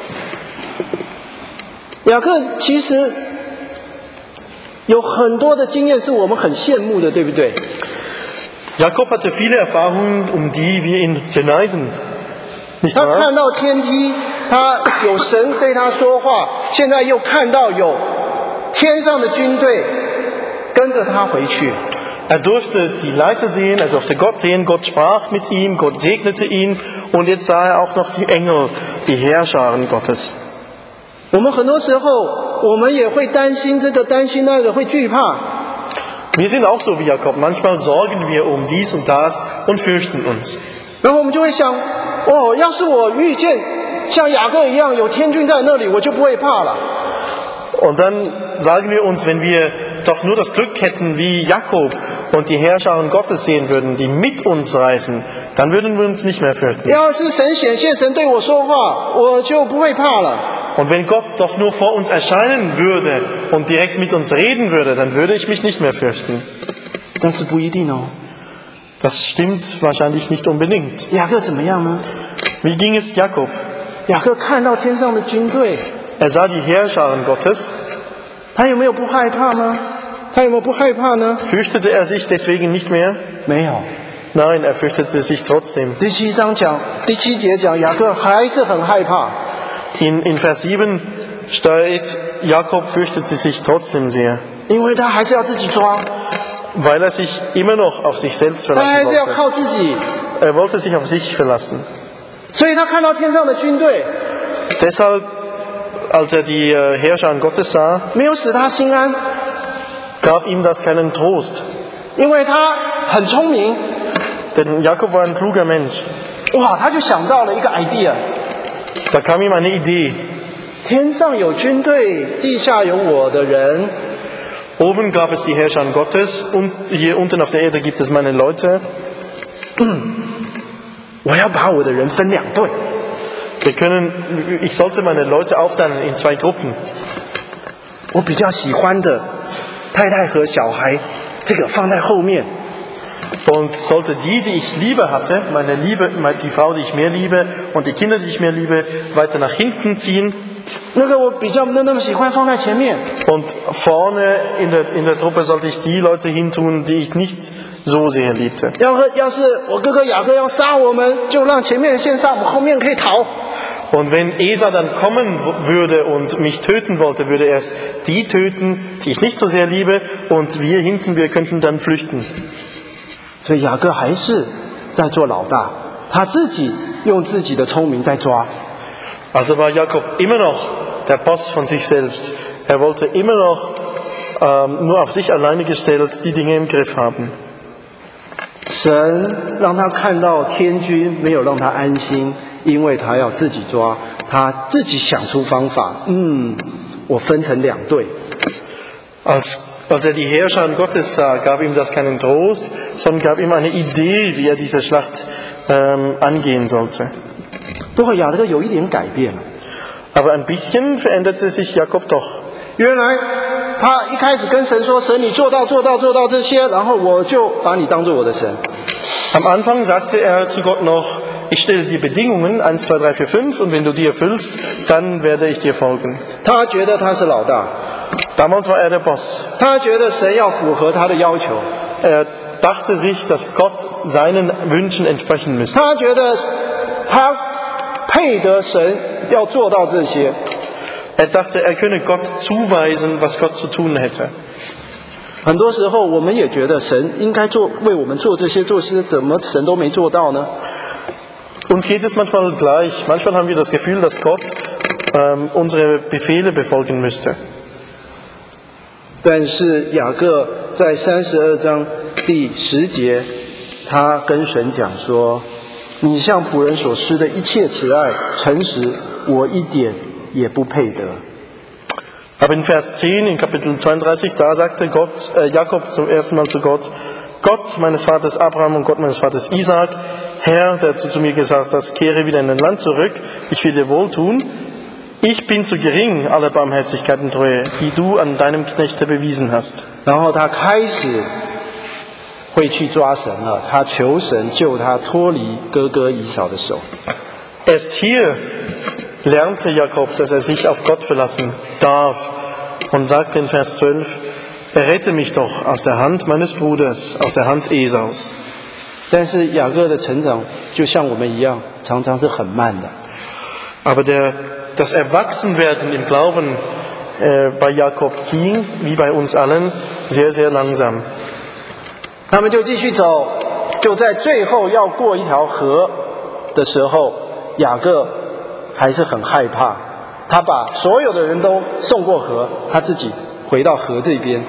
雅各其实有很多的经验是我们很羡慕的，对不对？ Jakob hatte viele Erfahrungen, um die wir ihn beneiden. Nicht 他 wahr? 看到天梯，他有神对他说话，现在又看到有天上的军队跟着他回去。 Er durfte die Leiter sehen, er durfte Gott sehen, Gott sprach mit ihm, Gott segnete ihn und jetzt sah er auch noch die Engel, die Heerscharen Gottes. 我们很多时候我们也会担心这个担心那个，会惧怕。 Wir sind auch so wie Jakob. Manchmal sorgen wir um dies und das und fürchten uns. 然后我们就会想，哦，要是我遇见像雅各一样有天军在那里，我就不会怕了。 Und dann sagen wir uns, wenn wir doch nur das Glück hätten wie Jakob und die Herrscher Gottes sehen würden, die mit uns reisen, dann würden wir uns nicht mehr fürchten. 要是神显现，神对我说话，我就不会怕了。 Und wenn Gott doch nur vor uns erscheinen würde und direkt mit uns reden würde, dann würde ich mich nicht mehr fürchten. 但是不一定哦。 Das stimmt wahrscheinlich nicht unbedingt. 雅各怎么样呢？ Wie ging es Jakob? 雅各看到天上的军队， Er sah die Heerscharen Gottes. 他有没有不害怕呢？他有没有不害怕呢？ Fürchtete er sich deswegen nicht mehr? 没有。 Nein, er fürchtete sich trotzdem. 第七章讲，第七节讲，雅各还是很害怕。 In, in Vers sieben steht, Jakob fürchtete sich trotzdem sehr. 因为他还是要自己抓， Weil er sich immer noch auf sich selbst 他还 verlassen 是要 wollte. 靠自己， Er wollte sich auf sich verlassen. 所以他看到天上的军队， Deshalb, als er die äh, Herrscher Gottes sah, 没有使他心安， gab ihm das keinen Trost. 因为他很聪明， Denn Jakob war ein kluger Mensch. 哇，他就想到了一个 idea： Da kam ihm eine Idee. 天上有军队，地下有我的人， Oben gab es die Herrscher Gottes und hier unten auf der Erde gibt es meine Leute. 我要把我的人分两队， Wir können, ich sollte meine Leute aufteilen in zwei Gruppen. 我比较喜欢的太太和小孩，这个放在后面， Und sollte die, die ich liebe hatte, meine Liebe, die Frau, die ich mehr liebe und die Kinder, die ich mehr liebe, weiter nach hinten ziehen. 那个我比较没那么喜欢放在前面。 Und vorne in der, in der Truppe sollte ich die Leute hintun, die ich nicht so sehr liebte. 要和要是我哥哥雅各要杀我们，就让前面人先杀，我们后面可以逃。 Und wenn Esau dann kommen würde und mich töten wollte, würde er erst die töten, die ich nicht so sehr liebe, und wir hinten, wir könnten dann flüchten. 所以雅各还是在做老大，他自己用自己的聪明在抓。 Also war Jakob immer noch der Boss von sich selbst. Er wollte immer noch ähm, nur auf sich alleine gestellt die Dinge im Griff haben. 神让他看到天军，没有让他安心，因为他要自己抓，他自己想出方法。嗯，我分成两队。 Als, als er die Herrscher Gottes sah, gab ihm das keinen Trost, sondern gab ihm eine Idee, wie er diese Schlacht ähm, angehen sollte. 不过雅各有一点改变了， Aber ein bisschen veränderte sich Jakob doch. 原来他一开始跟神说：“神，你做到做到做到这些，然后我就把你当做我的神。” Am Anfang sagte er zu Gott noch, ich stelle dir Bedingungen, eins, zwei, drei, vier, fünf, und wenn du die erfüllst, dann werde ich dir folgen. 他觉得他是老大， Damals war er der Boss. 他觉得神要符合他的要求， Er dachte sich, dass Gott seinen Wünschen entsprechen müsse. 他觉得他配得神要做到这些。 Er dachte, er könne Gott zuweisen, was Gott zu tun hätte. 很多时候，我们也觉得神应该做为我们做这些做些，怎么神都没做到呢？ Uns geht es manchmal gleich. Manchmal haben wir das Gefühl, dass Gott ähm, unsere Befehle befolgen müsste. 但是雅各在三十二章第十节，他跟神讲说：“你向仆人所施的一切慈爱、诚实，我一点也不配得。” Aber in Vers zehn, in Kapitel zweiunddreißig, da sagte Gott, äh, Jakob zum ersten Mal zu Gott, Gott meines Vaters Abraham und Gott meines Vaters Isaak, Herr, der du zu mir gesagt hast, kehre wieder in dein Land zurück, ich will dir wohltun. Ich bin zu gering aller Barmherzigkeit und Treue, die du an deinem Knechte bewiesen hast. 然后他开始会去抓神了，他求神救他脱离哥哥以扫的手。 Erst hier lernte Jakob, dass er sich auf Gott verlassen darf und sagte in Vers zwölf, errette mich doch aus der Hand meines Bruders, aus der Hand Esaus. 但是雅各的成长就像我们一样，常常是很慢的。 Aber der, das Erwachsenwerden im Glauben äh, bei Jakob ging, wie bei uns allen, sehr, sehr langsam. 他们就继续走，就在最后要过一条河的时候，雅各还是很害怕， 他把所有的人都送过河，他自己回到河这边。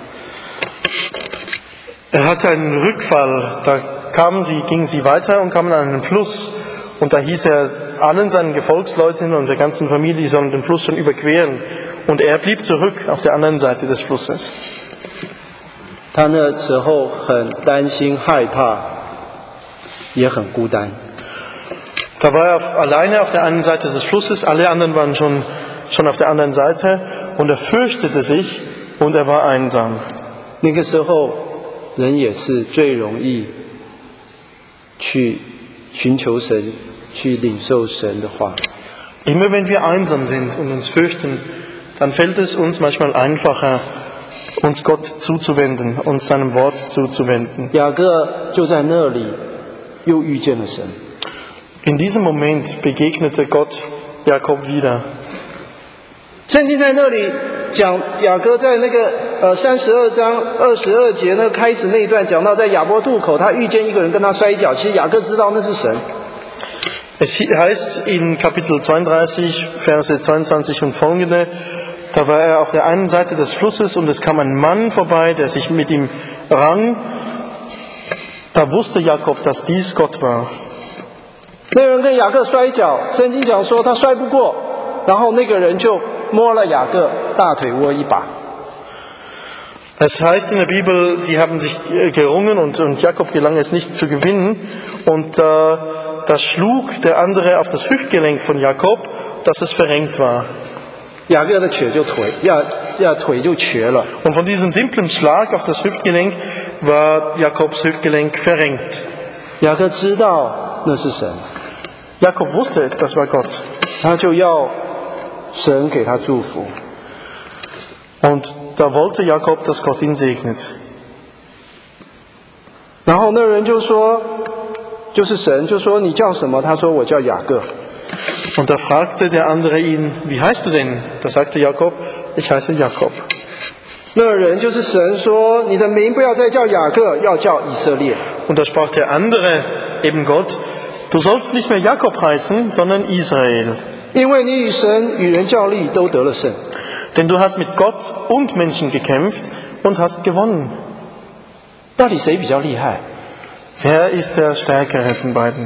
Er hatte einen Rückfall, da kamen sie, gingen sie weiter und kamen an einen Fluss. Und da hieß er allen seinen Gefolgsleuten und der ganzen Familie, sie sollen den Fluss schon überqueren. Und er blieb zurück auf der anderen Seite des Flusses. 他那时候很担心、害怕，也很孤单。 Da war er auf, alleine auf der einen Seite des Flusses, alle anderen waren schon, schon auf der anderen Seite und er fürchtete sich und er war einsam. 那个时候，人也是最容易去寻求神、去领受神的话。 Immer wenn wir einsam sind und uns fürchten, dann fällt es uns manchmal einfacher, uns Gott zuzuwenden, uns seinem Wort zuzuwenden. 雅各就在那里又遇见了神。 In diesem Moment begegnete Gott Jakob wieder. 圣经在那里讲雅各在那个呃三十二章二十二节那开始那一段讲到，在雅博渡口他遇见一个人跟他摔跤，其实雅各知道那是神。 Es heißt in Kapitel zweiunddreißig, Verse zweiundzwanzig und folgende, da war er auf der einen Seite des Flusses und es kam ein Mann vorbei, der sich mit ihm rang. Da wusste Jakob, dass dies Gott war. 那人跟雅各摔跤，圣经讲说他摔不过，然后那个人就摸了雅各大腿窝一把。 Es heißt in der Bibel, sie haben sich gerungen und, und Jakob gelang es nicht zu gewinnen. Und äh, da schlug der andere auf das Hüftgelenk von Jakob, dass es verrenkt war. 雅各的腿就腿，呀呀腿就瘸了。 Und von diesem simplen Schlag auf das Hüftgelenk war Jakobs Hüftgelenk verrenkt. 雅各知道那是神， Jakob wusste, das war Gott. 他就要神给他祝福。 Und da wollte Jakob, dass Gott ihn segnet. 然后那人就说，就是神就说你叫什么？他说我叫雅各。 Und da fragte der andere ihn, wie heißt du denn? Da sagte Jakob, ich heiße Jakob. 那人就是神说，你的名不要再叫雅各，要叫以色列。 Und da sprach der andere, eben Gott, du sollst nicht mehr Jakob heißen, sondern Israel. 因为你与神与人较力都得了胜。 Denn du hast mit Gott und Menschen gekämpft und hast gewonnen. 到底谁比较厉害？ Wer ist der Stärkere von beiden?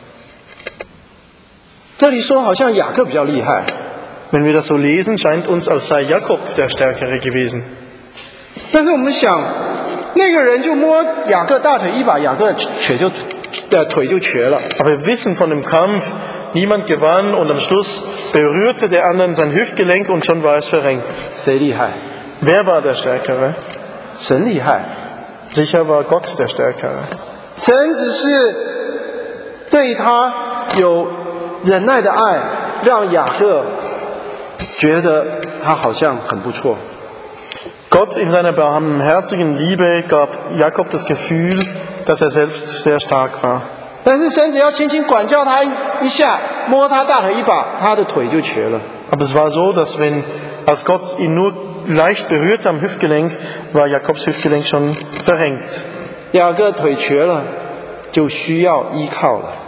这里说好像雅各比较厉害， Wenn wir das so lesen, scheint uns, als sei Jakob der Stärkere gewesen. 但是我们想，那个人就摸雅各大腿一把，雅各瘸就呃腿就瘸了。 Aber wir wissen von dem Kampf, niemand gewann und am Schluss berührte der anderen sein Hüftgelenk und schon war es verrenkt. 谁厉害？ Wer war der Stärkere? 神厉害。 Sicher war Gott der Stärkere. 神只是对他有忍耐的爱，让雅各觉得他好像很不错。 Gott in seiner barmherzigen Liebe gab Jakob das Gefühl, dass er selbst sehr stark war. 但是神只要轻轻管教他一下，摸他大腿一把，他的腿就瘸了。 Aber es war so, dass wenn, als Gott ihn nur leicht berührte am Hüftgelenk, war Jakobs Hüftgelenk schon verrenkt. 雅各腿瘸了，就需要依靠了。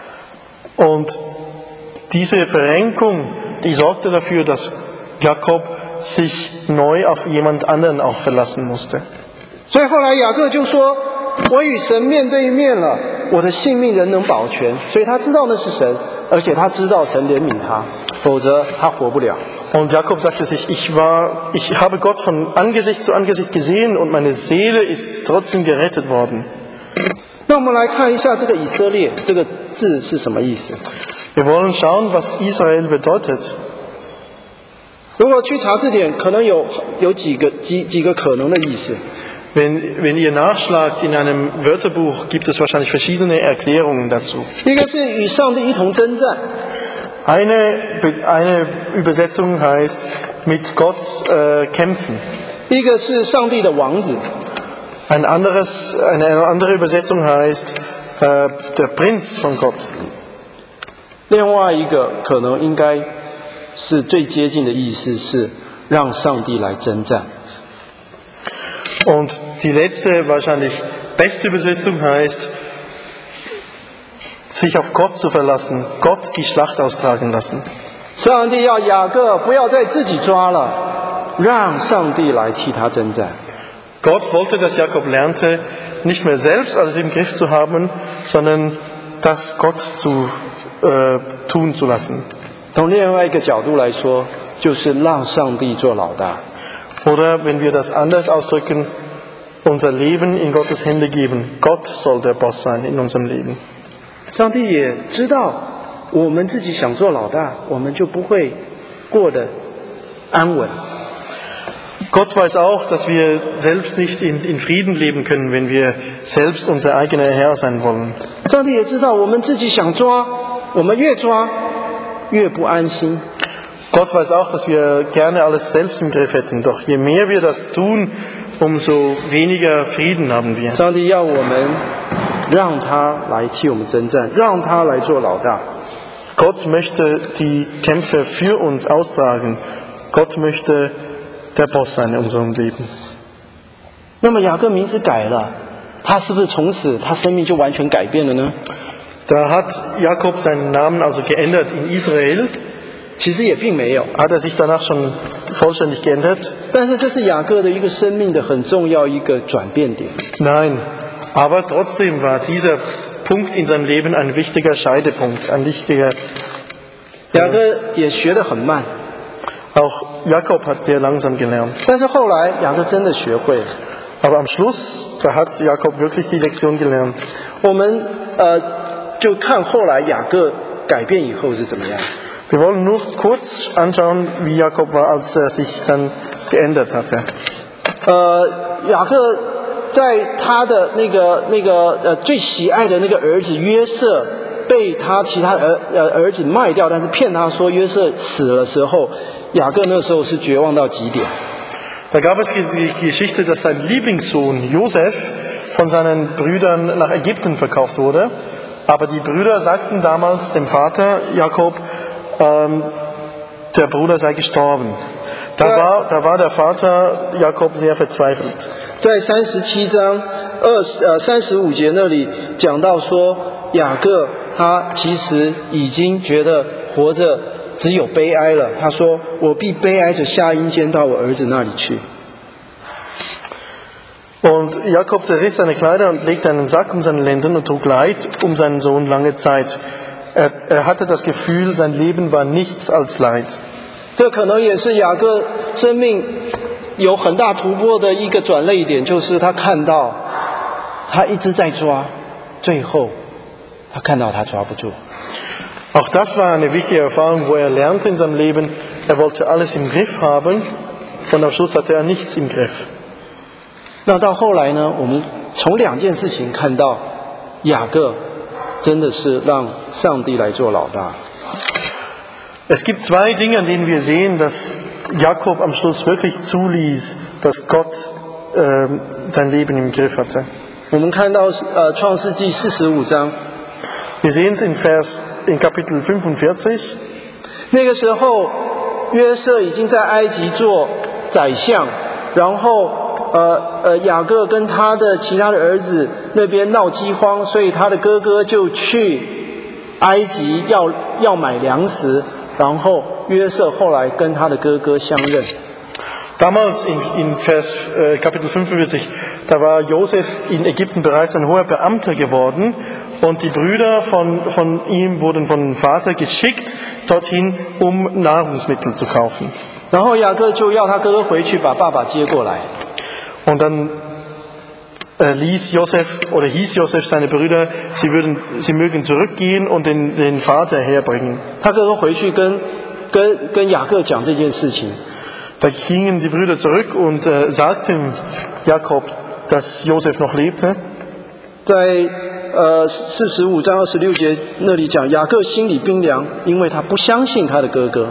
Und diese Verrenkung, die sorgte dafür, dass Jakob sich neu auf jemand anderen auch verlassen musste. 所以后来雅各就说：“我与神面对面了，我的性命仍能保全。”所以他知道那是神，而且他知道神怜悯他，否则他活不了。 Und Jakob sagte sich, ich war, ich habe Gott von Angesicht zu Angesicht gesehen und meine Seele ist trotzdem gerettet worden. 那我们来看一下这个以色列这个字是什么意思。 Wir wollen schauen, was Israel bedeutet. 如果去查字典，可能有有几个几几个可能的意思。 Wenn, wenn ihr nachschlagt in einem Wörterbuch, gibt es wahrscheinlich verschiedene Erklärungen dazu. 一个是与上帝一同征战， Eine, eine Übersetzung heißt mit Gott äh, kämpfen. 一个是上帝的王子， Ein anderes, eine andere Übersetzung heißt äh, der Prinz von Gott. 另外一个可能应该是最接近的意思是让上帝来征战。 Und die letzte, wahrscheinlich beste Übersetzung heißt, sich auf Gott zu verlassen, Gott die Schlacht austragen lassen. 上帝要雅各不要再自己抓了，让上帝来替他征战。 Gott wollte, dass Jakob lernte, nicht mehr selbst alles im Griff zu haben, sondern das Gott zu äh, tun zu lassen. 从另外一个角度来说，就是让上帝做老大。 Oder wenn wir das anders ausdrücken, unser Leben in Gottes Hände geben. Gott soll der Boss sein in unserem Leben. 上帝也知道我们自己想做老大，我们就不会过得安稳。 Gott weiß auch, dass wir selbst nicht in, in Frieden leben können, wenn wir selbst unser eigener Herr sein wollen. 上帝也知道我们自己想抓，我们越抓越不安心。 Gott weiß auch, dass wir gerne alles selbst im Griff hätten. Doch je mehr wir das tun, umso weniger Frieden haben wir. 上帝要我们让他来替我们征战，让他来做老大。 Gott möchte die Kämpfe für uns austragen. Gott möchte der Boss sein in unserem Leben. 那么雅各名字改了，他是不是从此他生命就完全改变了呢？ Da hat Jakob seinen Namen also geändert in Israel. 其实也并没有， Hat er sich danach schon vollständig geändert? 但是这是雅各的一个生命的很重要一个转变点。 Nein. Aber trotzdem war dieser Punkt in seinem Leben ein wichtiger Scheidepunkt, ein wichtiger. 雅各也学得很慢， Auch Jakob hat sehr langsam gelernt. 但是后来雅各真的学会了。 Aber am Schluss, da hat Jakob wirklich die Lektion gelernt. 我们呃就看后来雅各改变以后是怎么样。 Wir wollen nur kurz anschauen, wie Jakob war, als er sich dann geändert hatte. 呃，雅各在他的那个那个呃最喜爱的那个儿子约瑟被他其他儿呃儿子卖掉，但是骗他说约瑟死的时候，雅各那时候是绝望到极点。 Da gab es die Geschichte, dass sein Lieblingssohn Josef von seinen Brüdern nach Ägypten verkauft wurde. Aber die Brüder sagten damals dem Vater Jakob, ähm, der Bruder sei gestorben. Da war, da war der Vater Jakob sehr verzweifelt. 在三十七章二十呃三十五节那里讲到说，雅各他其实已经觉得活着只有悲哀了。他说：“我必悲哀着下阴间到我儿子那里去。” Und Jakob zerriss seine Kleider und legte einen Sack um seine Lenden und trug Leid um seinen Sohn lange Zeit. Er, er hatte das Gefühl, sein Leben war nichts als Leid. 这可能也是雅各生命有很大突破的一个转捩点，就是他看到他一直在抓，最后他看到他抓不住。 Auch das war eine wichtige Erfahrung, wo er lernte in seinem Leben, er wollte alles im Griff haben und am Schluss hatte er nichts im Griff. 那到后来呢，我们从两件事情看到雅各真的是让上帝来做老大。 Es gibt zwei Dinge, an denen wir sehen, dass Jakob am Schluss wirklich zuließ, dass Gott äh, sein Leben im Griff hatte. 我们看到呃创世纪四十五章， Wir sehen es in Vers in Kapitel fünfundvierzig. 那个时候约瑟已经在埃及做宰相，然后呃呃雅各跟他的其他的儿子那边闹饥荒，所以他的哥哥就去埃及要要买粮食。 然后约瑟后来跟他的哥哥相认。 Damals in, in Vers äh, Kapitel fünfundvierzig, da war Josef in Ägypten bereits ein hoher Beamter geworden und die Brüder von, von ihm wurden von dem Vater geschickt dorthin, um Nahrungsmittel zu kaufen. 然后雅各就要他哥哥回去把爸爸接过来。 Und dann äh, ließ Josef oder hieß Josef seine Brüder, sie würden, sie mögen zurückgehen und den, den Vater herbringen. 他哥哥回去跟跟跟雅各讲这件事情。 Da gingen die Brüder zurück und äh, sagten Jakob, dass Josef noch lebte. 在呃四十五章二十六节那里讲，雅各心里冰凉，因为他不相信他的哥哥。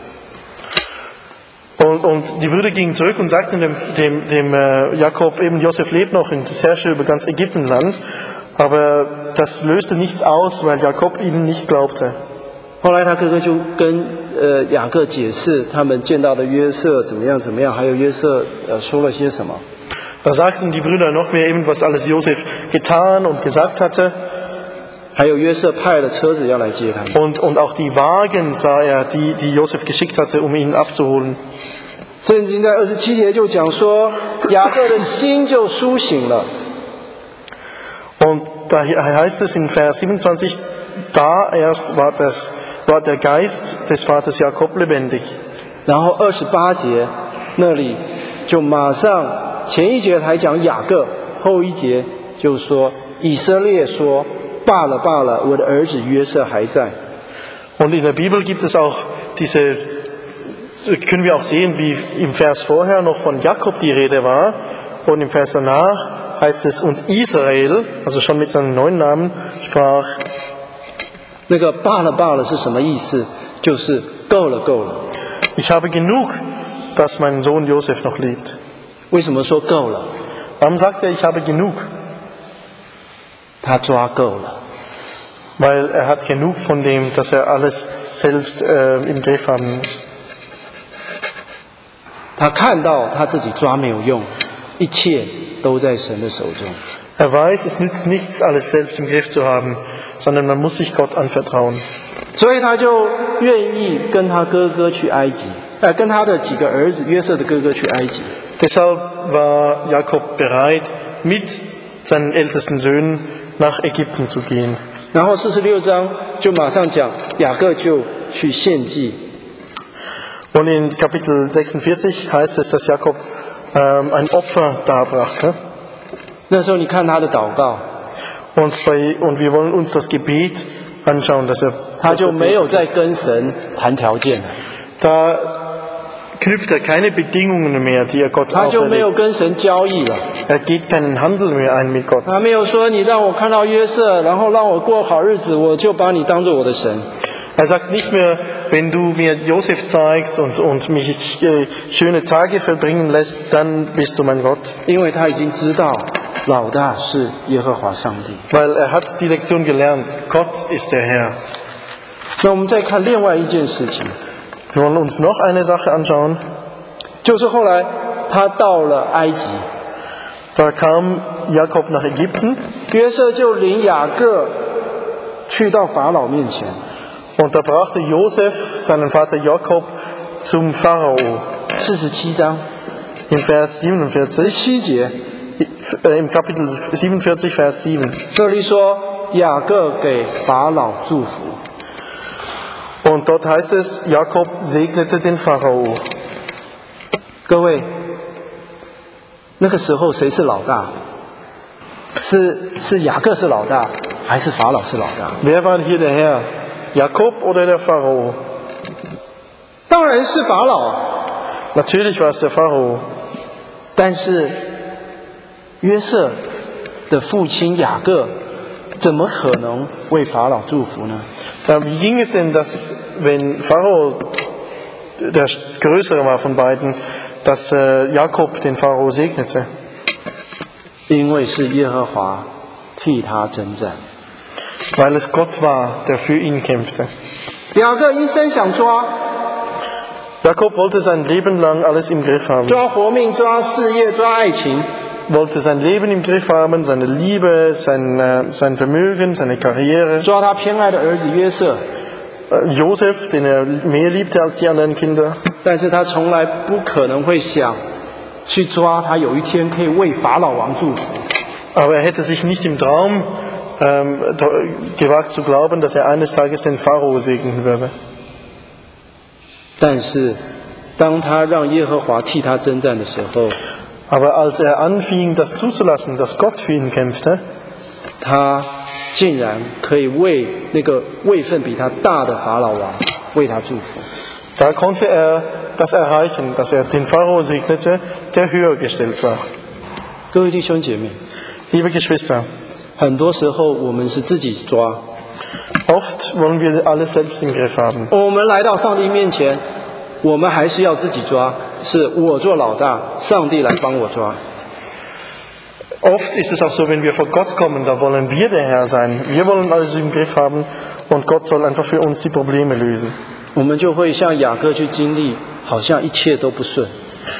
Und, und die Brüder gingen zurück und sagten dem, dem, dem äh, Jakob, eben Josef lebt noch und herrschte über ganz Ägyptenland. Aber das löste nichts aus, weil Jakob ihnen nicht glaubte. 后来他哥哥就跟呃雅各解释他们见到的约瑟怎么样怎么样，还有约瑟呃说了些什么。 Da sagten die Brüder noch mehr eben, was alles Josef getan und gesagt hatte. 还有约瑟派了车子要来接他们。 Und, und auch die Wagen sah er, die, die Josef geschickt hatte, um ihn abzuholen. 圣经在二十七节就讲说，雅各的心就苏醒了。 Und da heißt es in Vers siebenundzwanzig, da erst war, das, war der Geist des Vaters Jakob lebendig. 然后二十八节那里就马上，前一节还讲雅各，后一节就说以色列说罢了罢了，我的儿子约瑟还在。 Und in der Bibel gibt es auch diese, können wir auch sehen, wie im Vers vorher noch von Jakob die Rede war. Und im Vers danach heißt es, und Israel, also schon mit seinem neuen Namen, sprach. 那个罢了罢了是什么意思？就是够了够了。 Ich habe genug, dass mein Sohn Josef noch lebt. 为什么说够了？ Warum sagt er, ich habe genug? 他抓够了。 Weil er hat genug von dem, dass er alles selbst äh, im Griff haben muss. 他看到他自己抓没有用，一切都在神的手中。 Er weiß, es nützt nichts, alles selbst im Griff zu haben, sondern man muss sich Gott anvertrauen. 所以他就愿意跟他哥哥去埃及，呃，跟他的几个儿子约瑟的哥哥去埃及。 Deshalb war Jakob bereit, mit seinen ältesten Söhnen nach Ägypten zu gehen. 然后四十六章就马上讲雅各就去献祭。 Und in Kapitel sechsundvierzig heißt es, dass Jakob ähm, ein Opfer darbrachte. 那时候你看他的祷告， Und, bei, und wir wollen uns das Gebet anschauen, dass er, 他就没有再跟神谈条件了， da knüpft er keine Bedingungen mehr, die er Gott 他就没有 auferlegt. 跟神交易了。 Er geht keinen Handel mehr ein mit Gott. 他没有说你让我看到约瑟，然后让我过好日子，我就把你当做我的神。 Er sagt nicht mehr, wenn du mir Josef zeigst und, und mich äh, schöne Tage verbringen lässt, dann bist du mein Gott. 因为他已经知道老大是耶和华上帝。 Weil er hat die Lektion gelernt, Gott ist der Herr. 那我们再看另外一件事情， Wir wollen uns noch eine Sache anschauen. 就是后来他到了埃及， Da kam Jakob nach Ägypten 约瑟就领雅各去到法老面前。 und da brachte Josef seinen Vater Jakob zum Pharao. 四十七章 Im Vers 十 siebenundvierzig, 七节， äh, im Kapitel siebenundvierzig, Vers sieben. 这里说雅各给法老祝福。 Und dort heißt es, Jakob segnete den Pharao. 各位，那个时候谁是老大？是是雅各是老大，还是法老是老大？ Wer war hier der Herr? Jakob oder der Pharao? 当然是法老啊。 Natürlich war es der Pharao. 但是约瑟的父亲雅各怎么可能为法老祝福呢？ Ja, wie ging es denn, dass, wenn Pharao der größere war von beiden, dass äh, Jakob den Pharao segnete? 因为是耶和华替他征战。 Weil es Gott war, der für ihn kämpfte. 雅各一生想抓， Jakob wollte sein Leben lang alles im Griff haben. 抓活命，抓事业，抓爱情。 Wollte sein Leben im Griff haben, seine Liebe, sein, äh, sein Vermögen, seine Karriere. 抓他偏爱的儿子约瑟， Äh, Josef, den er mehr liebte als die anderen Kinder. 但是他从来不可能会想去抓他有一天可以为法老王祝福。 Aber er hätte sich nicht im Traum ähm, gewagt zu glauben, dass er eines Tages den Pharao segnen würde. 但是当他让耶和华替他征战的时候， Aber als er anfing, das zuzulassen, dass Gott für ihn kämpfte, 他竟然可以为那个位分比他大的法老王为他祝福。 da konnte er das erreichen, dass er den Pharao segnete, der höher gestellt war. 各位弟兄姐妹， Liebe Geschwister, 很多时候我们是自己抓， oft wollen wir alles selbst im Griff haben. 我们来到上帝面前，我们还是要自己抓，是我做老大，上帝来帮我抓。 Oft ist es auch so, wenn wir vor Gott kommen, da wollen wir der Herr sein. Wir wollen alles im Griff haben und Gott soll einfach für uns die Probleme lösen. 我们就会像雅各去经历，好像一切都不顺。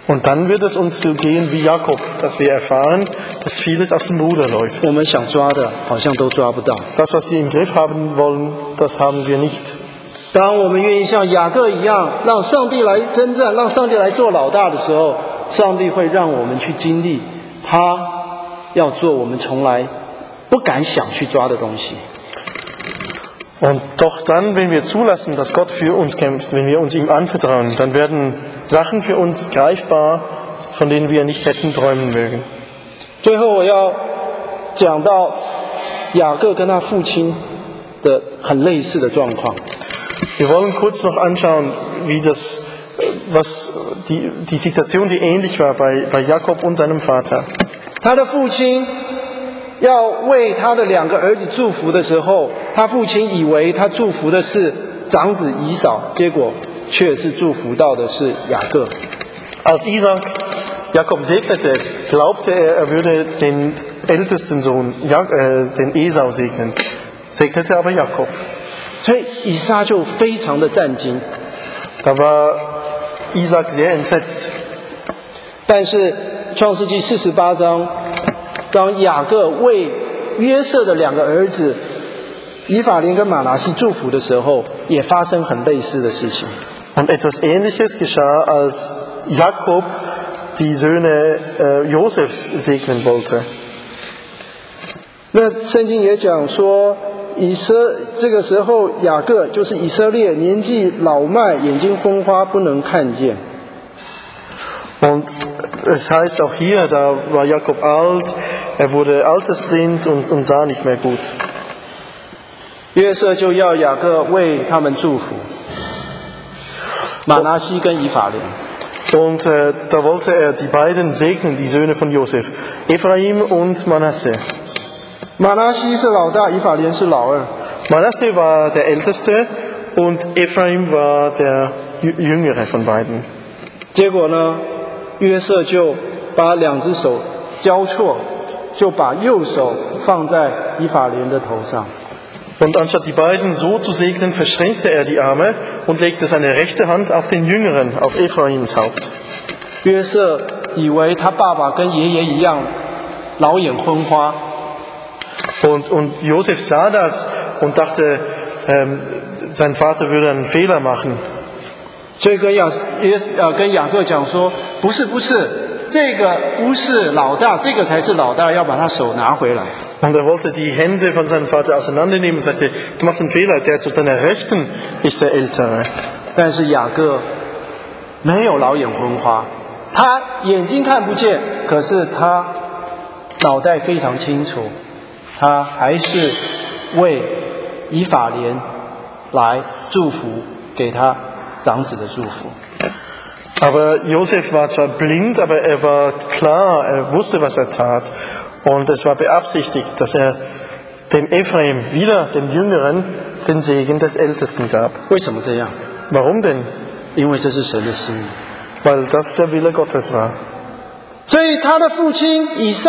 Und dann wird es uns so gehen wie Jakob, dass wir erfahren, dass vieles aus dem Ruder läuft. 我们想抓的好像都抓不到。 Das, was wir im Griff haben wollen, das haben wir nicht. 当我们愿意像雅各一样，让上帝来征战，让上帝来做老大的时候，上帝会让我们去经历，他要做我们从来不敢想去抓的东西。 Und doch dann, wenn wir zulassen, dass Gott für uns kämpft, wenn wir uns ihm anvertrauen, dann werden Sachen für uns greifbar, von denen wir nicht hätten träumen mögen. 最后我要讲到雅各跟他父亲的很类似的状况。 Wir wollen kurz noch anschauen, wie das, was die, die Situation, die ähnlich war bei, bei Jakob und seinem Vater. 他的父亲要为他的两个儿子祝福的时候，他父亲以为他祝福的是长子以扫，结果却是祝福到的是雅各。 Als Isaac Jakob segnete, glaubte er, er würde den ältesten Sohn, ja, äh, den Esau segnen, segnete aber Jakob. 所以以撒就非常的战惊。 Da war Isaac sehr entsetzt. 但是创世纪四十八章，当雅各为约瑟的两个儿子以法莲跟马拿西祝福的时候，也发生很类似的事情。 Und etwas Ähnliches geschah, als Jakob die Söhne äh, Josefs segnen wollte. 那圣经也讲说，以色这个时候雅各就是以色列，年纪老迈，眼睛昏花，不能看见。 Und es heißt auch hier, da war Jakob alt, er wurde altersblind und, und sah nicht mehr gut. 约瑟就要雅各为他们祝福，马拿西跟以法莲。 Und äh, da wollte er die beiden segnen, die Söhne von Josef, Ephraim und Manasse. 马拿西是老大，以法莲是老二。 Manasse war der Älteste und Ephraim war der Jüngere von beiden. 结果呢，约瑟就把两只手交错，就把右手放在以法莲的头上。 Und anstatt die beiden so zu segnen, verschränkte er die Arme und legte seine rechte Hand auf den Jüngeren, auf Ephraims Haupt. 约瑟以为他爸爸跟爷爷一样，老眼昏花， Und, und Josef sah das und dachte, ähm, sein Vater würde einen Fehler machen. 所以跟雅约呃跟雅各讲说，不是不是，这个不是老大，这个才是老大，要把他手拿回来。 Und er wollte die Hände von seinem Vater auseinandernehmen und sagte, du machst einen Fehler, der zu deiner Rechten ist der Ältere. 但是雅各没有老眼昏花，他眼睛看不见，可是他脑袋非常清楚，他还是为以法莲来祝福，给他长子的祝福。 Aber Josef war zwar blind, aber er war klar, er wusste, was er tat. Und es war beabsichtigt, dass er dem Ephraim, wieder dem Jüngeren, den Segen des Ältesten gab. 为什么这样？ Warum denn? 因为这是神的心意。 Weil das der Wille Gottes war. 所以他的父亲以撒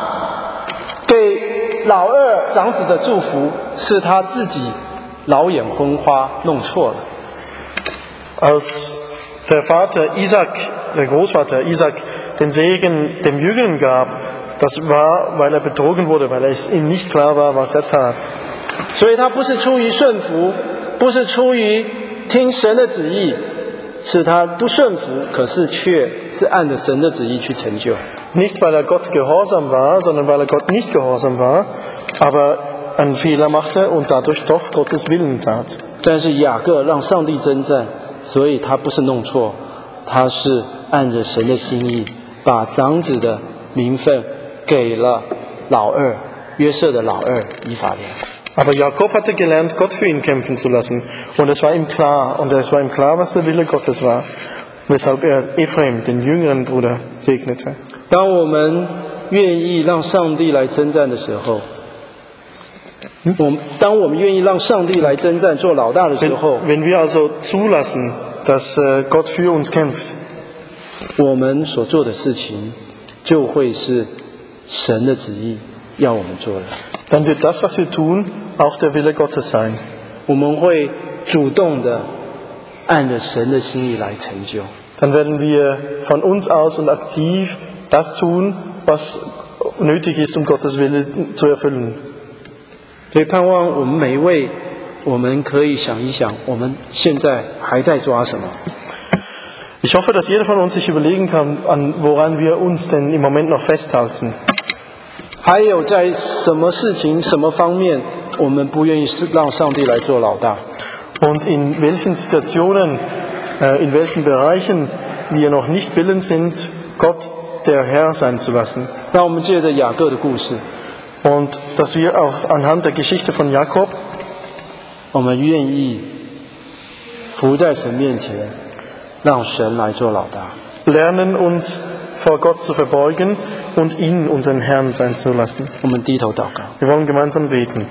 给老二长子的祝福，是他自己老眼昏花弄错了。 Als der Vater Isaac, der Großvater Isaac, den Segen dem Jüngeren gab, das war, weil er betrogen wurde, weil es ihm nicht klar war, was er tat. 所以他不是出于顺服，不是出于听神的旨意，是他不顺服，可是却是按着神的旨意去成就。 Nicht, weil er Gott gehorsam war, sondern weil er Gott nicht gehorsam war, aber einen Fehler machte und dadurch doch Gottes Willen tat. 但是雅各让上帝征战，所以他不是弄错，他是按着神的心意，把长子的名分给了老二约瑟的老二以法莲。 Aber Jakob hatte gelernt, Gott für ihn kämpfen zu lassen. Und es war ihm klar, und es war ihm klar, was der Wille Gottes war. Weshalb er Ephraim, den jüngeren Bruder, segnete. 当我们愿意让上帝来征战的时候，我当我们愿意让上帝来征战做老大的时 Wenn, 候， wenn wir also zulassen, dass äh, Gott für uns kämpft, 我们所做的事情就会是神的旨意要我们做的。 dann wird das, was wir tun, auch der Wille Gottes sein. 我们会主动的按着神的心意来成就。 dann werden wir von uns aus und aktiv das tun, was nötig ist, um Gottes Wille zu erfüllen. 所以盼望我们每一位，我们可以想一想，我们现在还在抓什么？ Ich hoffe, dass jeder von uns sich überlegen kann, an woran wir uns denn im Moment noch festhalten. 还有在什么事情、什么方面，我们不愿意让上帝来做老大？ Und in welchen Situationen, äh, in welchen Bereichen wir noch nicht willens sind, Gott der Herr sein zu lassen. 让我们借着雅各的故事， Und dass wir auch anhand der Geschichte von Jakob, 我们愿意伏在神面前，让神来做老大。 lernen uns vor Gott zu verbeugen und ihn unseren Herrn sein zu lassen. 我们低头祷告， Wir wollen gemeinsam beten.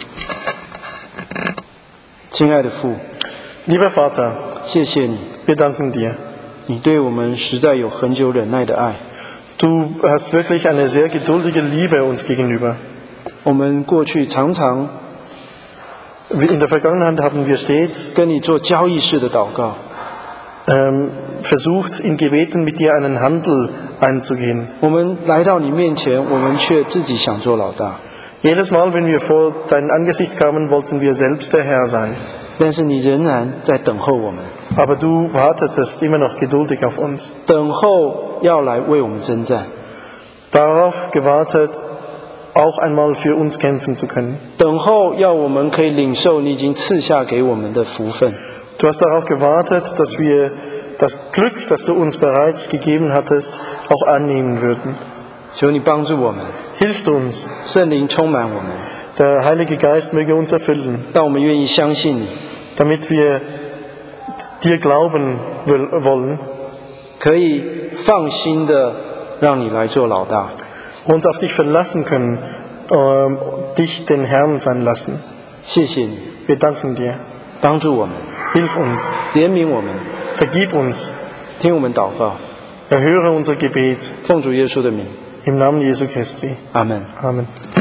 亲爱的父， Lieber Vater, 谢谢你， wir danken dir. 你对我们实在有恒久忍耐的爱。 Du hast wirklich eine sehr geduldige Liebe uns gegenüber. 我们过去常常 In der Vergangenheit haben wir stets 跟你做交易式的祷告， ähm, versucht, in Gebeten mit dir einen Handel einzugehen. 我们来到你面前，我们却自己想做老大。 Jedes Mal, wenn wir vor dein Angesicht kamen, wollten wir selbst der Herr sein. 但是你仍然在等候我们， Aber du wartetest immer noch geduldig auf uns. 等候要来为我们征战， Darauf gewartet, auch einmal für uns kämpfen zu können. 等候要我们可以领受你已经赐下给我们的福分。 Du hast darauf gewartet, dass wir das Glück, das du uns bereits gegeben hattest, auch annehmen würden. 求你帮助我们， Hilft uns. 圣灵充满我们， Der Heilige Geist möge uns erfüllen, 让我们愿意相信你， damit wir dir glauben will- wollen, 可以放心的让你来做老大。 uns auf dich verlassen können, ähm, dich den Herrn sein lassen. 谢谢你， Wir danken dir. 帮助我们， Hilf uns, 怜悯我们， vergib uns, 听我们祷告， erhöre unser Gebet 奉主耶稣的名， im Namen Jesu Christi. 阿门。 Amen.